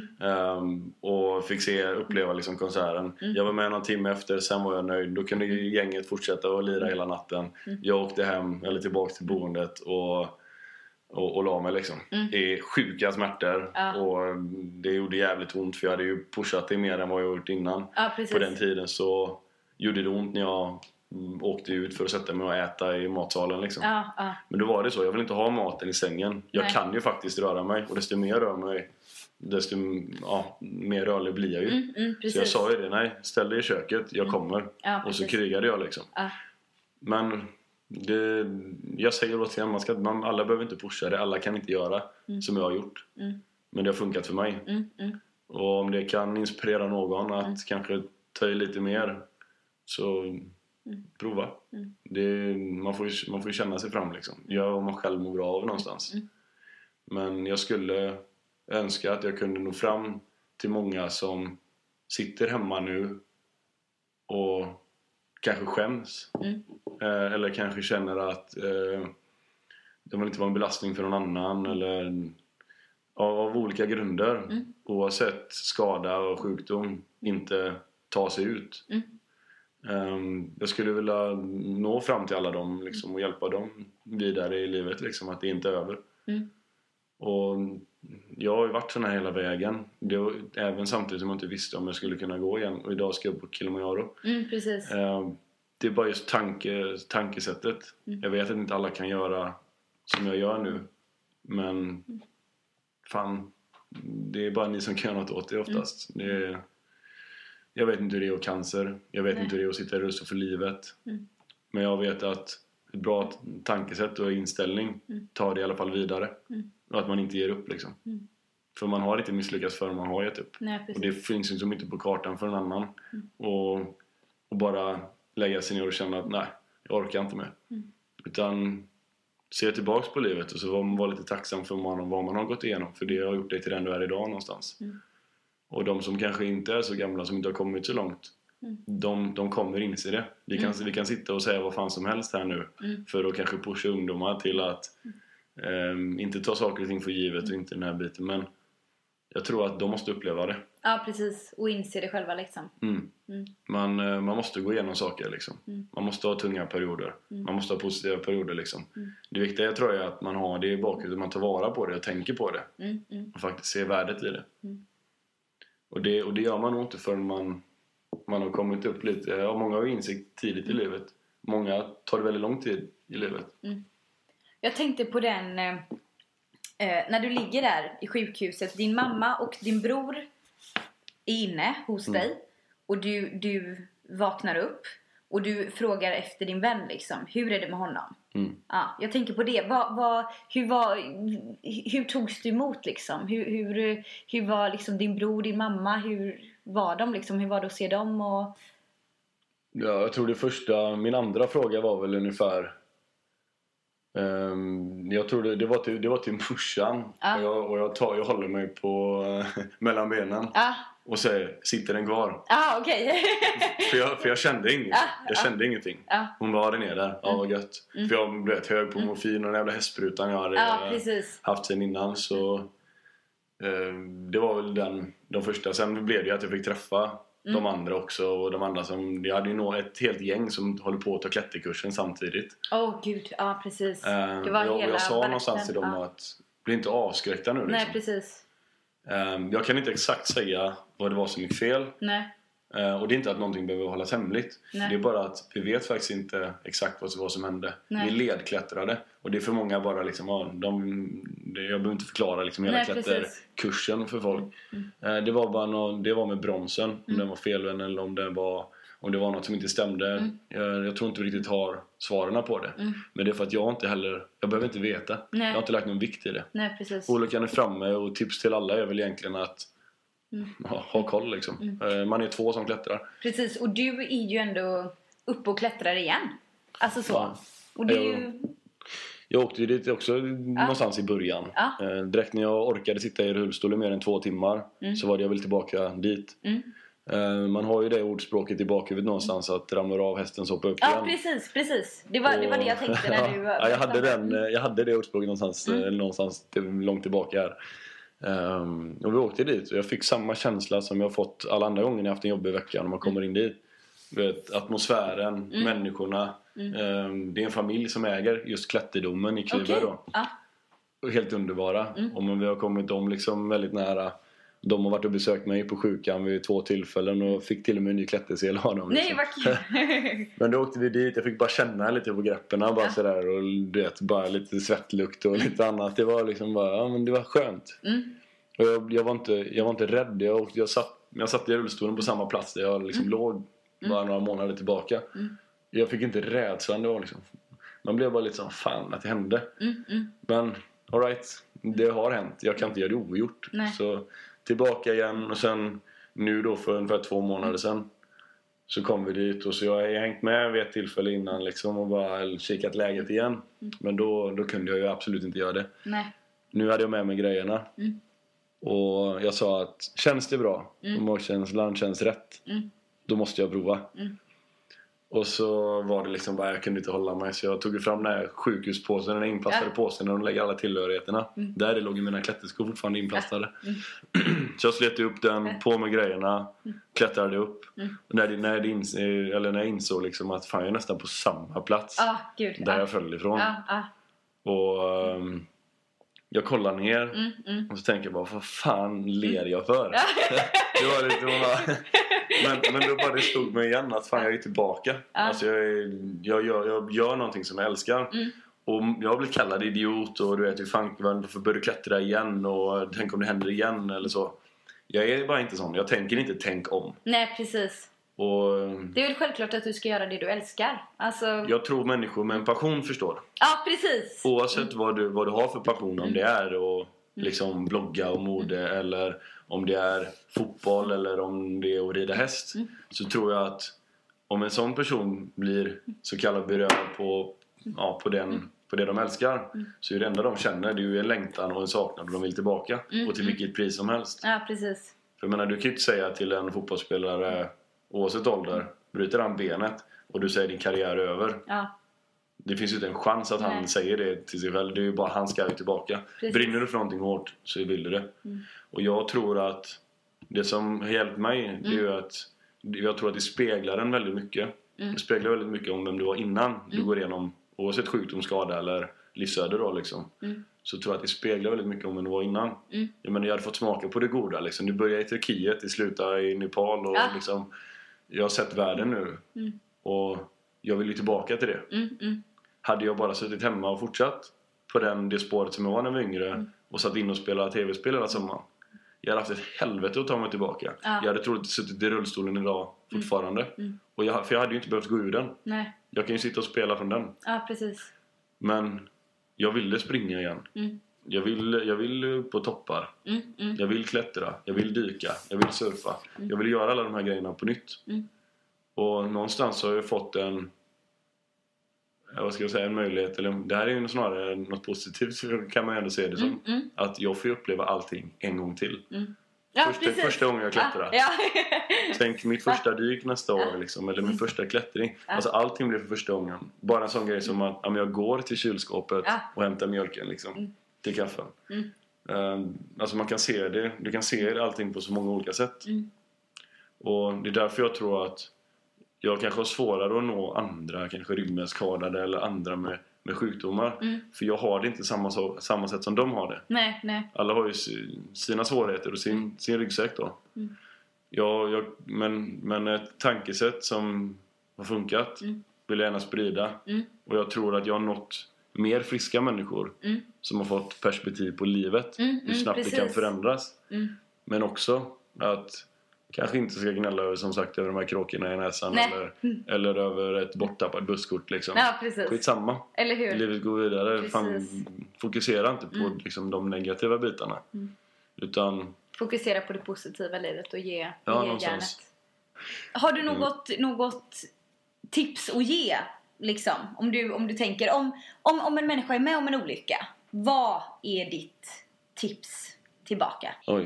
Och fick uppleva liksom konserten. Jag var med någon timme efter, sen var jag nöjd. Då kunde gänget fortsätta och lira hela natten. Jag åkte hem, eller tillbaka till boendet och la mig liksom. I sjuka smärtor. Och det gjorde jävligt ont, för jag hade ju pushat det mer än vad jag gjort innan. På den tiden så gjorde det ont när jag åkte ut för att sätta mig och äta i matsalen liksom. Men då var det så, jag vill inte ha maten i sängen. Jag kan ju faktiskt röra mig, och desto mer jag rör mig, desto mer rörlig blir jag ju. Så jag sa ju det, nej, ställ dig i köket, jag kommer. Och så krigade jag liksom. Men jag säger återigen, alla behöver inte pusha det, alla kan inte göra som jag har gjort. Men det har funkat för mig. Och om det kan inspirera någon att kanske ta i lite mer, så prova. Man får ju känna sig fram liksom. Jag och man själv mår bra av någonstans. Men jag skulle önska att jag kunde nå fram till många som sitter hemma nu och kanske skäms. Eller kanske känner att det vill inte vara en belastning för någon annan, eller av olika grunder, oavsett skada och sjukdom, inte ta sig ut. Jag skulle vilja nå fram till alla dem liksom, och hjälpa dem vidare i livet liksom, att det inte är över. Och jag har ju varit sån här hela vägen. Det var, även samtidigt som jag inte visste om jag skulle kunna gå igen. Och idag ska jag på Kilimanjaro. Precis. Det är bara just tankesättet. Jag vet att inte alla kan göra som jag gör nu. Men fan, det är bara ni som kan göra något åt det oftast. Jag vet inte hur det är att cancer. Jag vet inte hur det är att sitta i rullstol för livet. Men jag vet att ett bra tankesätt och inställning tar det i alla fall vidare. Och att man inte ger upp liksom. För man har inte misslyckats förrän man har gett upp. Och det finns ju som inte på kartan för en annan. Och bara lägga sig ner och känna att nej, jag orkar inte mer. Utan se tillbaks på livet och så vara lite tacksam för vad man har gått igenom. För det har gjort dig till den du är idag någonstans. Och de som kanske inte är så gamla, som inte har kommit så långt, de kommer inse det. Vi kan sitta och säga vad fan som helst här nu för att kanske pusha ungdomar till att inte ta saker och ting för givet och inte den här biten. Men jag tror att de måste uppleva det. Ja, precis. Och inse det själva liksom. Man måste gå igenom saker liksom. Man måste ha tunga perioder. Man måste ha positiva perioder liksom. Det viktiga jag tror är att man har det i bakhuvudet, man tar vara på det och tänker på det. Och faktiskt ser värdet i det. Och det gör man nog inte förrän man har kommit upp lite. Ja, många har ju insikt tidigt i livet. Många tar det väldigt lång tid i livet. Jag tänkte på den när du ligger där i sjukhuset. Din mamma och din bror är inne hos dig. Och du vaknar upp. Och du frågar efter din vän liksom. Hur är det med honom? Ja, jag tänker på det. Hur togs du emot liksom? Hur var liksom din bror, din mamma? Hur var de liksom? Hur var det att se dem? Och... Ja, jag tror min andra fråga var väl ungefär... jag tror det var till morsan. Och jag håller mig på mellan benen. Och säger, sitter den kvar? Okej. för jag kände inget. Jag kände ingenting. Hon var där nere där. Vad gött. För jag blev hög på morfin och den jävla hästsprutan jag hade haft sen innan. Så det var väl de första. Sen blev det ju att jag fick träffa de andra också. Och de andra som... Jag hade ju nog ett helt gäng som håller på att ta klätterkursen samtidigt. Gud, ja precis. Det var jag sa någonstans till dem att bli inte avskräckta nu liksom. Nej, precis. Jag kan inte exakt säga vad det var som gick fel. Nej. Och det är inte att någonting behöver hållas hemligt. Nej. Det är bara att vi vet faktiskt inte exakt vad som hände. Nej. Vi ledklättrade. Och det är för många bara liksom, jag behöver inte förklara liksom hela klätterkursen för folk. Det var bara det var med bromsen. Om den var felvänd eller om det var något som inte stämde. Jag tror inte vi riktigt har svaren på det. Men det är för att jag behöver inte veta. Nej. Jag har inte lagt någon vikt i det. Nej, precis. Olyckan är framme och tips till alla är väl egentligen att ha koll liksom. Man är 2 som klättrar. Precis, och du är ju ändå uppe och klättrar igen. Alltså så. Och det är ju... Jag åkte ju dit också någonstans i början. Direkt när jag orkade sitta i rullstol i mer än 2 timmar så var det jag ville tillbaka dit. Man har ju det ordspråket i bakhuvudet någonstans att ramlar av hästen så hoppa upp igen. Precis. Det var det jag tänkte när du... jag hade det ordspråket någonstans långt tillbaka här. Och vi åkte dit och jag fick samma känsla som jag fått alla andra gånger när jag haft en jobbig vecka när man kommer in dit. Atmosfären, människorna. Det är en familj som äger just klätterdomen i Klyver då. Och helt underbara. Och vi har kommit dem liksom väldigt nära. De har varit och besökt mig på sjukan vid 2 tillfällen och fick till och med en ny klättersel av dem. Nej, vad kul! Men då åkte vi dit, jag fick bara känna lite på grepperna bara sådär, och bara lite svettlukt och lite annat. Det var liksom bara, men det var skönt. Och jag var inte rädd. Jag satt i rullstolen på samma plats där jag liksom låg bara några månader tillbaka. Jag fick inte rädslan, det var liksom, man blev bara lite så fan att det hände. Men all right, det har hänt. Jag kan inte göra det ogjort. Så tillbaka igen, och sen nu då för ungefär 2 månader sedan så kom vi dit, och så jag har hängt med vid ett tillfälle innan liksom och bara kikat läget igen. Men då kunde jag ju absolut inte göra det. Nu hade jag med mig grejerna. Och jag sa att känns det bra, om magkänslan känns rätt, då måste jag prova. Och så var det liksom bara, jag kunde inte hålla mig. Så jag tog fram den här sjukhuspåsen, den inplastade påsen där de lägger alla tillhörigheterna. Där det låg mina klätterskor fortfarande inplastade. Så jag slet upp den, på med grejerna, klättrade upp. Och när jag insåg liksom att fan, jag är nästan på samma plats där jag föll ifrån. Och jag kollar ner och så tänker jag bara, vad fan ler jag för? Det var lite men då bara det stod mig igen att fan, jag är tillbaka. Alltså jag gör någonting som jag älskar. Och jag har blivit kallad idiot och du vet hur fan, varför börjar du klättra igen och tänk om det händer igen eller så. Jag är bara inte sån. Jag tänker inte tänk om. Nej, precis. Och det är väl självklart att du ska göra det du älskar. Alltså... Jag tror människor med en passion förstår. Ja, precis. Oavsett vad du har för passion, om det är att liksom blogga och mode eller om det är fotboll eller om det är att rida häst, så tror jag att om en sån person blir så kallad berörd på det de älskar, så är det enda de känner, det är ju en längtan och en saknad och de vill tillbaka och till vilket pris som helst. Ja, precis. För jag menar, du kan ju inte säga till en fotbollsspelare oavsett ålder, bryter han benet och du säger din karriär är över. Det finns ju inte en chans att han säger det till sig själv. Det är ju bara, han ska ju tillbaka. Precis. Brinner du för någonting hårt så vill du det. Och jag tror att det som har hjälpt mig, det är ju att jag tror att det speglar en väldigt mycket. Det speglar väldigt mycket om vem du var innan du går igenom, oavsett sjukdom, skada eller livsöde då liksom. Så tror jag att det speglar väldigt mycket om vem du var innan. Jag menar, jag hade fått smaka på det goda liksom. Du började i Turkiet, du slutade i Nepal och liksom, jag har sett världen nu. Och jag vill ju tillbaka till det. Hade jag bara suttit hemma och fortsatt på det spåret som jag var när jag var yngre och satt in och spelade tv-spel hela sommaren, Jag hade haft ett helvete att ta mig tillbaka. Jag hade troligt suttit i rullstolen idag fortfarande. Och för jag hade ju inte behövt gå ur den. Nej. Jag kan ju sitta och spela från den. Ja, precis. Men jag ville springa igen. Jag vill på toppar. Jag vill klättra. Jag vill dyka. Jag vill surfa. Jag vill göra alla de här grejerna på nytt. Och någonstans har jag fått en möjlighet. Eller, det här är ju snarare något positivt, så kan man ändå se det som. Att jag får uppleva allting en gång till. Ja, första gången jag klättrar. Ja. Tänk mitt första dyk nästa år liksom, eller min första klättring. Alltså allting blir för första gången. Bara en sån grej som att jag går till kylskåpet och hämtar mjölken liksom, till kaffen. Alltså man kan se det. Du kan se allting på så många olika sätt. Och det är därför jag tror att jag kanske har svårare att nå andra, kanske ryggmärgsskadade eller andra med sjukdomar. För jag har det inte samma sätt som de har det. Nej. Alla har ju sina svårigheter och sin ryggsäck då. Men ett tankesätt som har funkat vill jag gärna sprida. Och jag tror att jag har nått mer friska människor som har fått perspektiv på livet. Hur snabbt det kan förändras. Men också att kanske inte ska gnälla över, som sagt, över de här kråkorna i näsan eller över ett borttappat busskort liksom. Ja, precis. Skitsamma. Eller hur? Livet går vidare. Fokusera inte på liksom, de negativa bitarna. Utan fokusera på det positiva livet och ge någonstans. järnet. Har du något tips att ge liksom? Om du tänker om en människa är med om en olycka, vad är ditt tips tillbaka? Oj.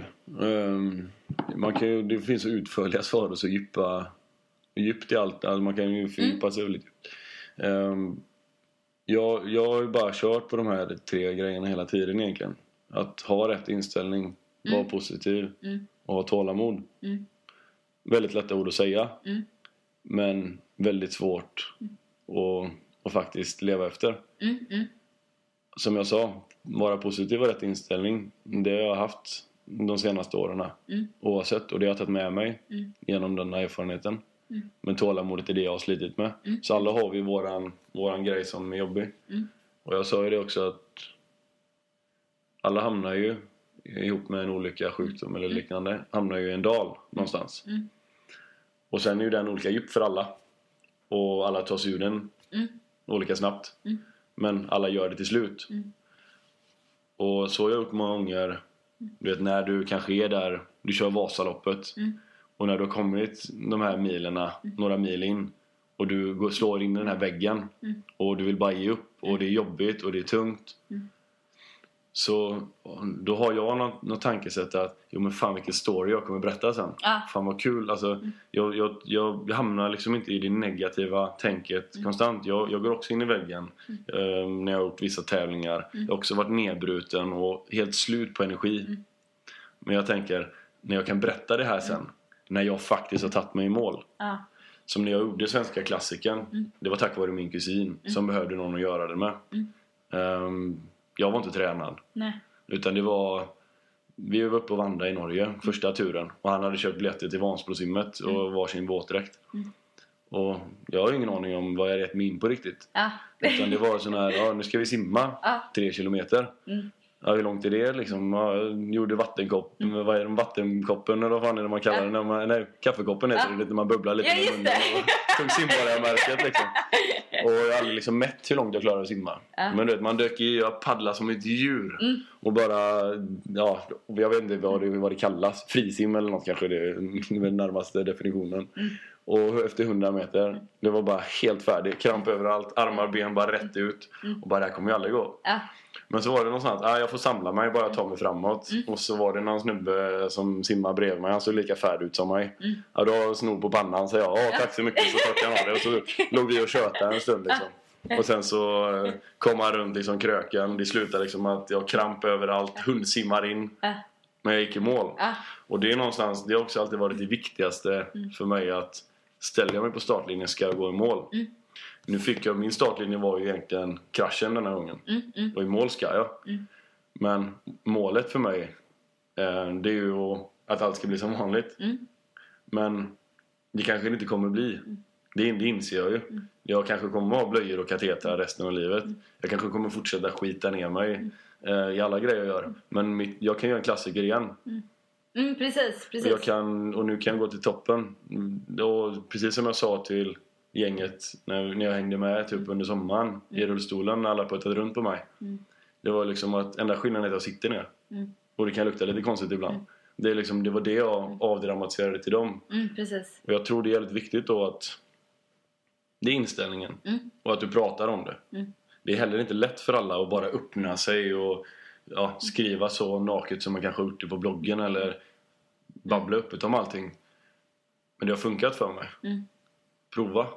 Det finns så utförliga svar och så djupt i allt. Alltså man kan ju fördjupa sig väldigt djupt. Jag har ju bara kört på de här 3 grejerna hela tiden egentligen. Att ha rätt inställning, vara positiv och ha tålamod. Väldigt lätta ord att säga. Men väldigt svårt att faktiskt leva efter. Som jag sa, vara positiv och rätt inställning, det har jag haft de senaste åren. Oavsett, och det har jag tagit med mig genom den här erfarenheten. Men tålamodet är det jag har slitit med. Så alla har vi våran grej som är jobbig. Och jag sa ju det också, att alla hamnar ju ihop med en olika sjukdom eller liknande, hamnar ju i en dal någonstans. Och sen är ju den olika djup för alla. Och alla tar sig ur den olika snabbt. Men alla gör det till slut. Och så har jag gjort många gånger. Du vet, när du kanske är där, du kör Vasaloppet. Och när du har kommit de här milerna, några mil in, och du slår in i den här väggen. Och du vill bara ge upp. Och det är jobbigt och det är tungt. Så då har jag något tankesätt att jo men fan vilken story jag kommer berätta sen. Fan vad kul. Alltså, jag hamnar liksom inte i det negativa tänket konstant. Jag går också in i väggen när jag har gjort vissa tävlingar. Jag har också varit nedbruten och helt slut på energi. Men jag tänker, när jag kan berätta det här sen, när jag faktiskt har tagit mig i mål. Som när jag gjorde svenska klassiken. Det var tack vare min kusin som behövde någon att göra det med. Jag var inte tränad. Nej. Utan det var, vi var uppe och vandrade i Norge första turen. Och han hade köpt biljetter till Vansbrosimmet och varsin våtdräkt. Och jag har ingen aning om vad jag rätt mig in på riktigt. Utan det var sån här, nu ska vi simma 3 kilometer. Ja, hur långt är det liksom? Jag gjorde vattenkoppen. Vad är det, vattenkoppen eller vad fan är det man kallar det? När man, nej, kaffekoppen heter det, när man bubblar lite med munnen. Och tog simborgarmärket liksom. Och jag har aldrig liksom mätt hur långt jag klarade att simma. Men du vet, man dök i och paddlade som ett djur. Och bara, ja, jag vet inte vad det kallas. Frisim eller något kanske, det är den närmaste definitionen. Och efter 100 meter, det var bara helt färdigt. Kramp överallt, armar, ben bara rätt ut. Och bara, det här kommer ju aldrig gå. Men så var det någonstans, jag får samla mig, bara ta mig framåt. Och så var det någon snubbe som simmar bredvid mig. Han såg lika färdig ut som mig. Ja, då har snor på pannan, så jag, tack så mycket, så tackade han av det. Och så låg vi och tjötade en stund liksom. Och sen så kom han runt liksom kröken. Det slutade liksom att jag kramp överallt, hundsimmar in. Men jag gick i mål. Och det är någonstans, det har också alltid varit det viktigaste för mig, att ställer jag mig på startlinjen ska jag gå i mål. Nu fick jag, min startlinje var ju egentligen kraschen den här gången. Och i mål ska jag. Men målet för mig, det är ju att allt ska bli som vanligt. Men det kanske inte kommer bli. Det inser jag ju. Jag kanske kommer att ha blöjor och katetrar resten av livet. Jag kanske kommer fortsätta skita ner mig i alla grejer jag gör. Men jag kan göra en klassiker igen. Precis. Och nu kan jag gå till toppen. Och precis som jag sa till gänget när jag hängde med typ under sommaren i rullstolen när alla puttade runt på mig. Det var liksom att enda skillnaden är att jag sitter ner. Och det kan lukta lite konstigt ibland. Det var det jag avdramatiserade till dem. Precis. Och jag tror det är väldigt viktigt då att det är inställningen. Och att du pratar om det. Det är heller inte lätt för alla att bara öppna sig och skriva så naket som man kanske har gjort det på bloggen eller babbla öppet om allting. Men det har funkat för mig. Prova.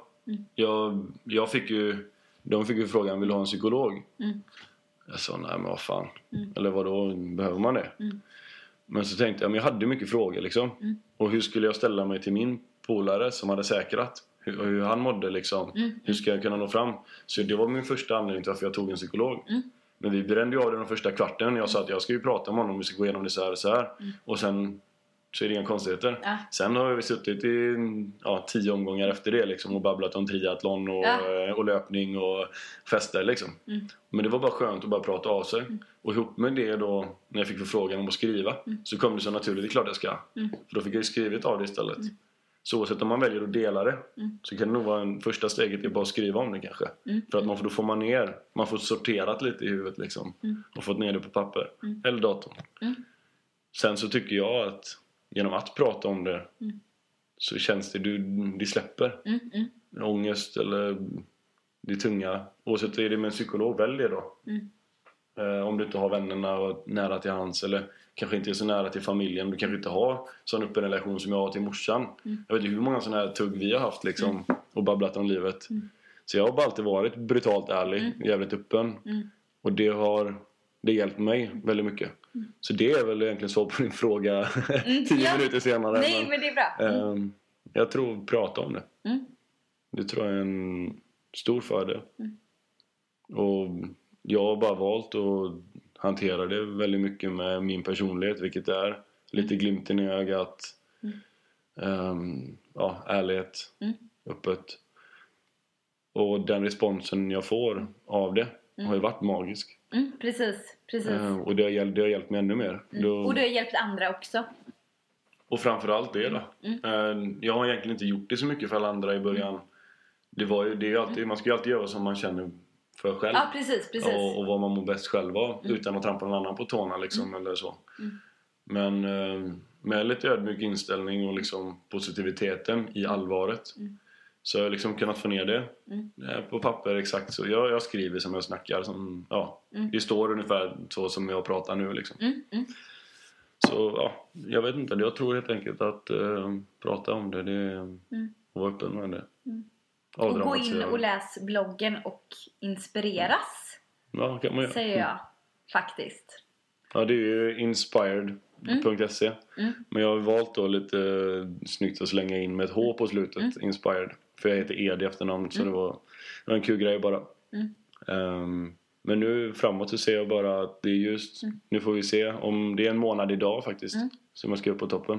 De fick ju frågan, vill du ha en psykolog? Jag sa, nej men vad fan. Eller vadå, behöver man det? Men så tänkte jag, men jag hade mycket frågor liksom. Och hur skulle jag ställa mig till min polare som hade säkrat? Hur han mådde liksom. Hur ska jag kunna nå fram? Så det var min första anledning till varför jag tog en psykolog. Men vi brände ju av den första kvarten. Jag sa att jag ska ju prata med honom, vi ska gå igenom det så här och så här. Och sen så är det inga konstigheter. Sen har vi suttit i 10 omgångar efter det liksom, och babblat om triathlon och löpning och fester liksom. Men det var bara skönt att bara prata av sig. Och ihop med det då, när jag fick förfrågan om att skriva, så kom det så naturligt, det är klart jag ska. För då fick jag ju skrivit av det istället. Så oavsett om man väljer att dela det, så kan det nog vara första steget är bara att skriva om det kanske. För att då får man ner, man får sorterat lite i huvudet liksom. Och fått ner det på papper eller datorn. Sen så tycker jag att genom att prata om det så känns det släpper ångest eller det tunga. Oavsett är det med en psykolog, välj det då. Om du inte har vännerna nära till hands eller kanske inte är så nära till familjen. Du kanske inte har sån öppen relation som jag har till morsan. Jag vet inte hur många sådana här tugg vi har haft liksom, och babblat om livet. Så jag har bara alltid varit brutalt ärlig, jävligt öppen. Och det hjälpt mig väldigt mycket. Så det är väl egentligen så på din fråga 10 minuter senare. Nej, men det är bra. Jag tror prata om det. Det tror jag är en stor fördel. Och jag har bara valt att hantera det väldigt mycket med min personlighet, vilket är lite glimten i ögat. Ärlighet, öppet. Och den responsen jag får av det har ju varit magisk. Precis. Och det har hjälpt mig ännu mer. Och det har hjälpt andra också. Och framförallt det då. Jag har egentligen inte gjort det så mycket för alla andra i början. Det är ju alltid, man ska ju alltid göra som man känner för själv. Ja, precis. Och vad man mår bäst själv av. Utan att trampa någon annan på tårna liksom, eller så. Men med lite ödmjuk inställning och liksom positiviteten i allvaret. Så jag har liksom kunnat få ner det på papper exakt så. Jag skriver som jag snackar. Det står ungefär så som jag pratar nu liksom. Så jag vet inte. Jag tror helt enkelt att prata om det och vara öppen med det. Och gå in och läs bloggen och inspireras. Ja, kan man göra. Säger jag faktiskt. Ja, det är ju inspired.se. Men jag har valt då lite snyggt att slänga in med ett H på slutet. Inspired. För jag heter Ed i efternamn. Så det var en kul grej bara. Men nu framåt så ser jag bara att det är just... Nu får vi se om det är en månad idag faktiskt. Som jag ska upp på toppen.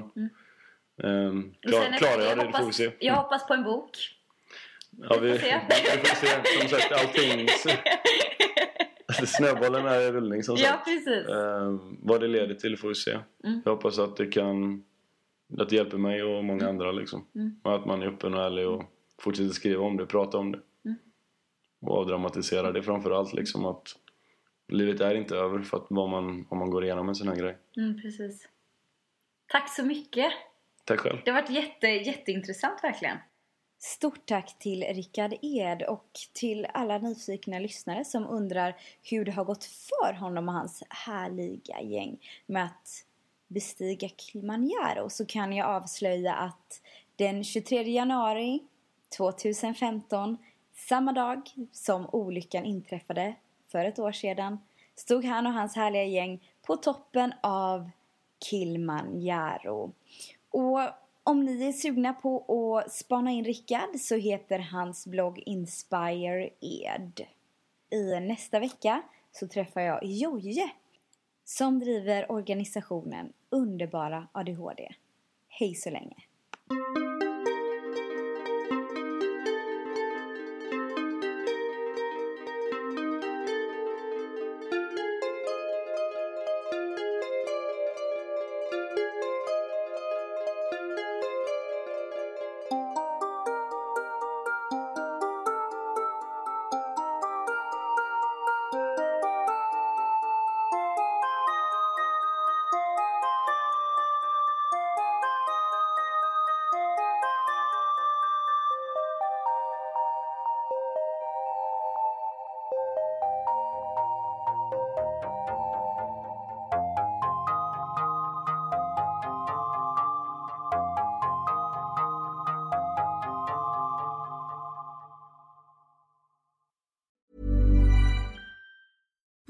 Klarar jag det? Det får vi se. Jag hoppas på en bok. Ja, vi får se. Som sagt, allting... Snöbollen är i rullning som sagt. Ja, precis. Vad det leder till får vi se. Jag hoppas att att det hjälper mig och många andra liksom. Och att man är öppen och ärlig och fortsätter skriva om det, prata om det. Och avdramatisera det framförallt liksom, att livet är inte över för att om man går igenom en sån här grej. Precis. Tack så mycket. Tack själv. Det har varit jätteintressant verkligen. Stort tack till Rickard Ed och till alla nyfikna lyssnare som undrar hur det har gått för honom och hans härliga gäng med att bestiga Kilimanjaro. Så kan jag avslöja att den 23 januari 2015, samma dag som olyckan inträffade för ett år sedan, stod han och hans härliga gäng på toppen av Kilimanjaro. Och om ni är sugna på att spana in Rickard så heter hans blogg Inspire Ed. I nästa vecka så träffar jag Joje som driver organisationen Underbara ADHD. Hej så länge!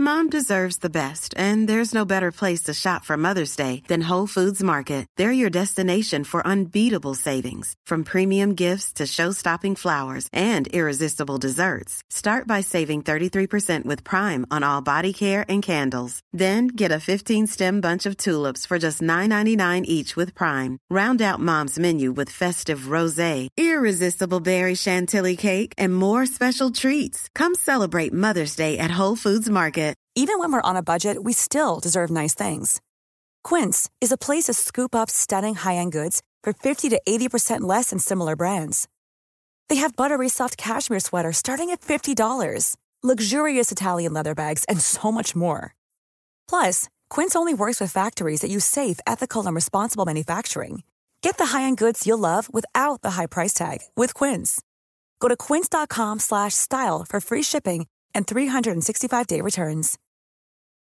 Mom deserves the best, and there's no better place to shop for Mother's Day than Whole Foods Market. They're your destination for unbeatable savings, from premium gifts to show-stopping flowers and irresistible desserts. Start by saving 33% with Prime on all body care and candles. Then get a 15-stem bunch of tulips for just $9.99 each with Prime. Round out Mom's menu with festive rosé, irresistible berry chantilly cake, and more special treats. Come celebrate Mother's Day at Whole Foods Market. Even when we're on a budget, we still deserve nice things. Quince is a place to scoop up stunning high-end goods for 50 to 80% less than similar brands. They have buttery soft cashmere sweaters starting at $50, luxurious Italian leather bags, and so much more. Plus, Quince only works with factories that use safe, ethical, and responsible manufacturing. Get the high-end goods you'll love without the high price tag with Quince. Go to quince.com/style for free shipping and 365-day returns.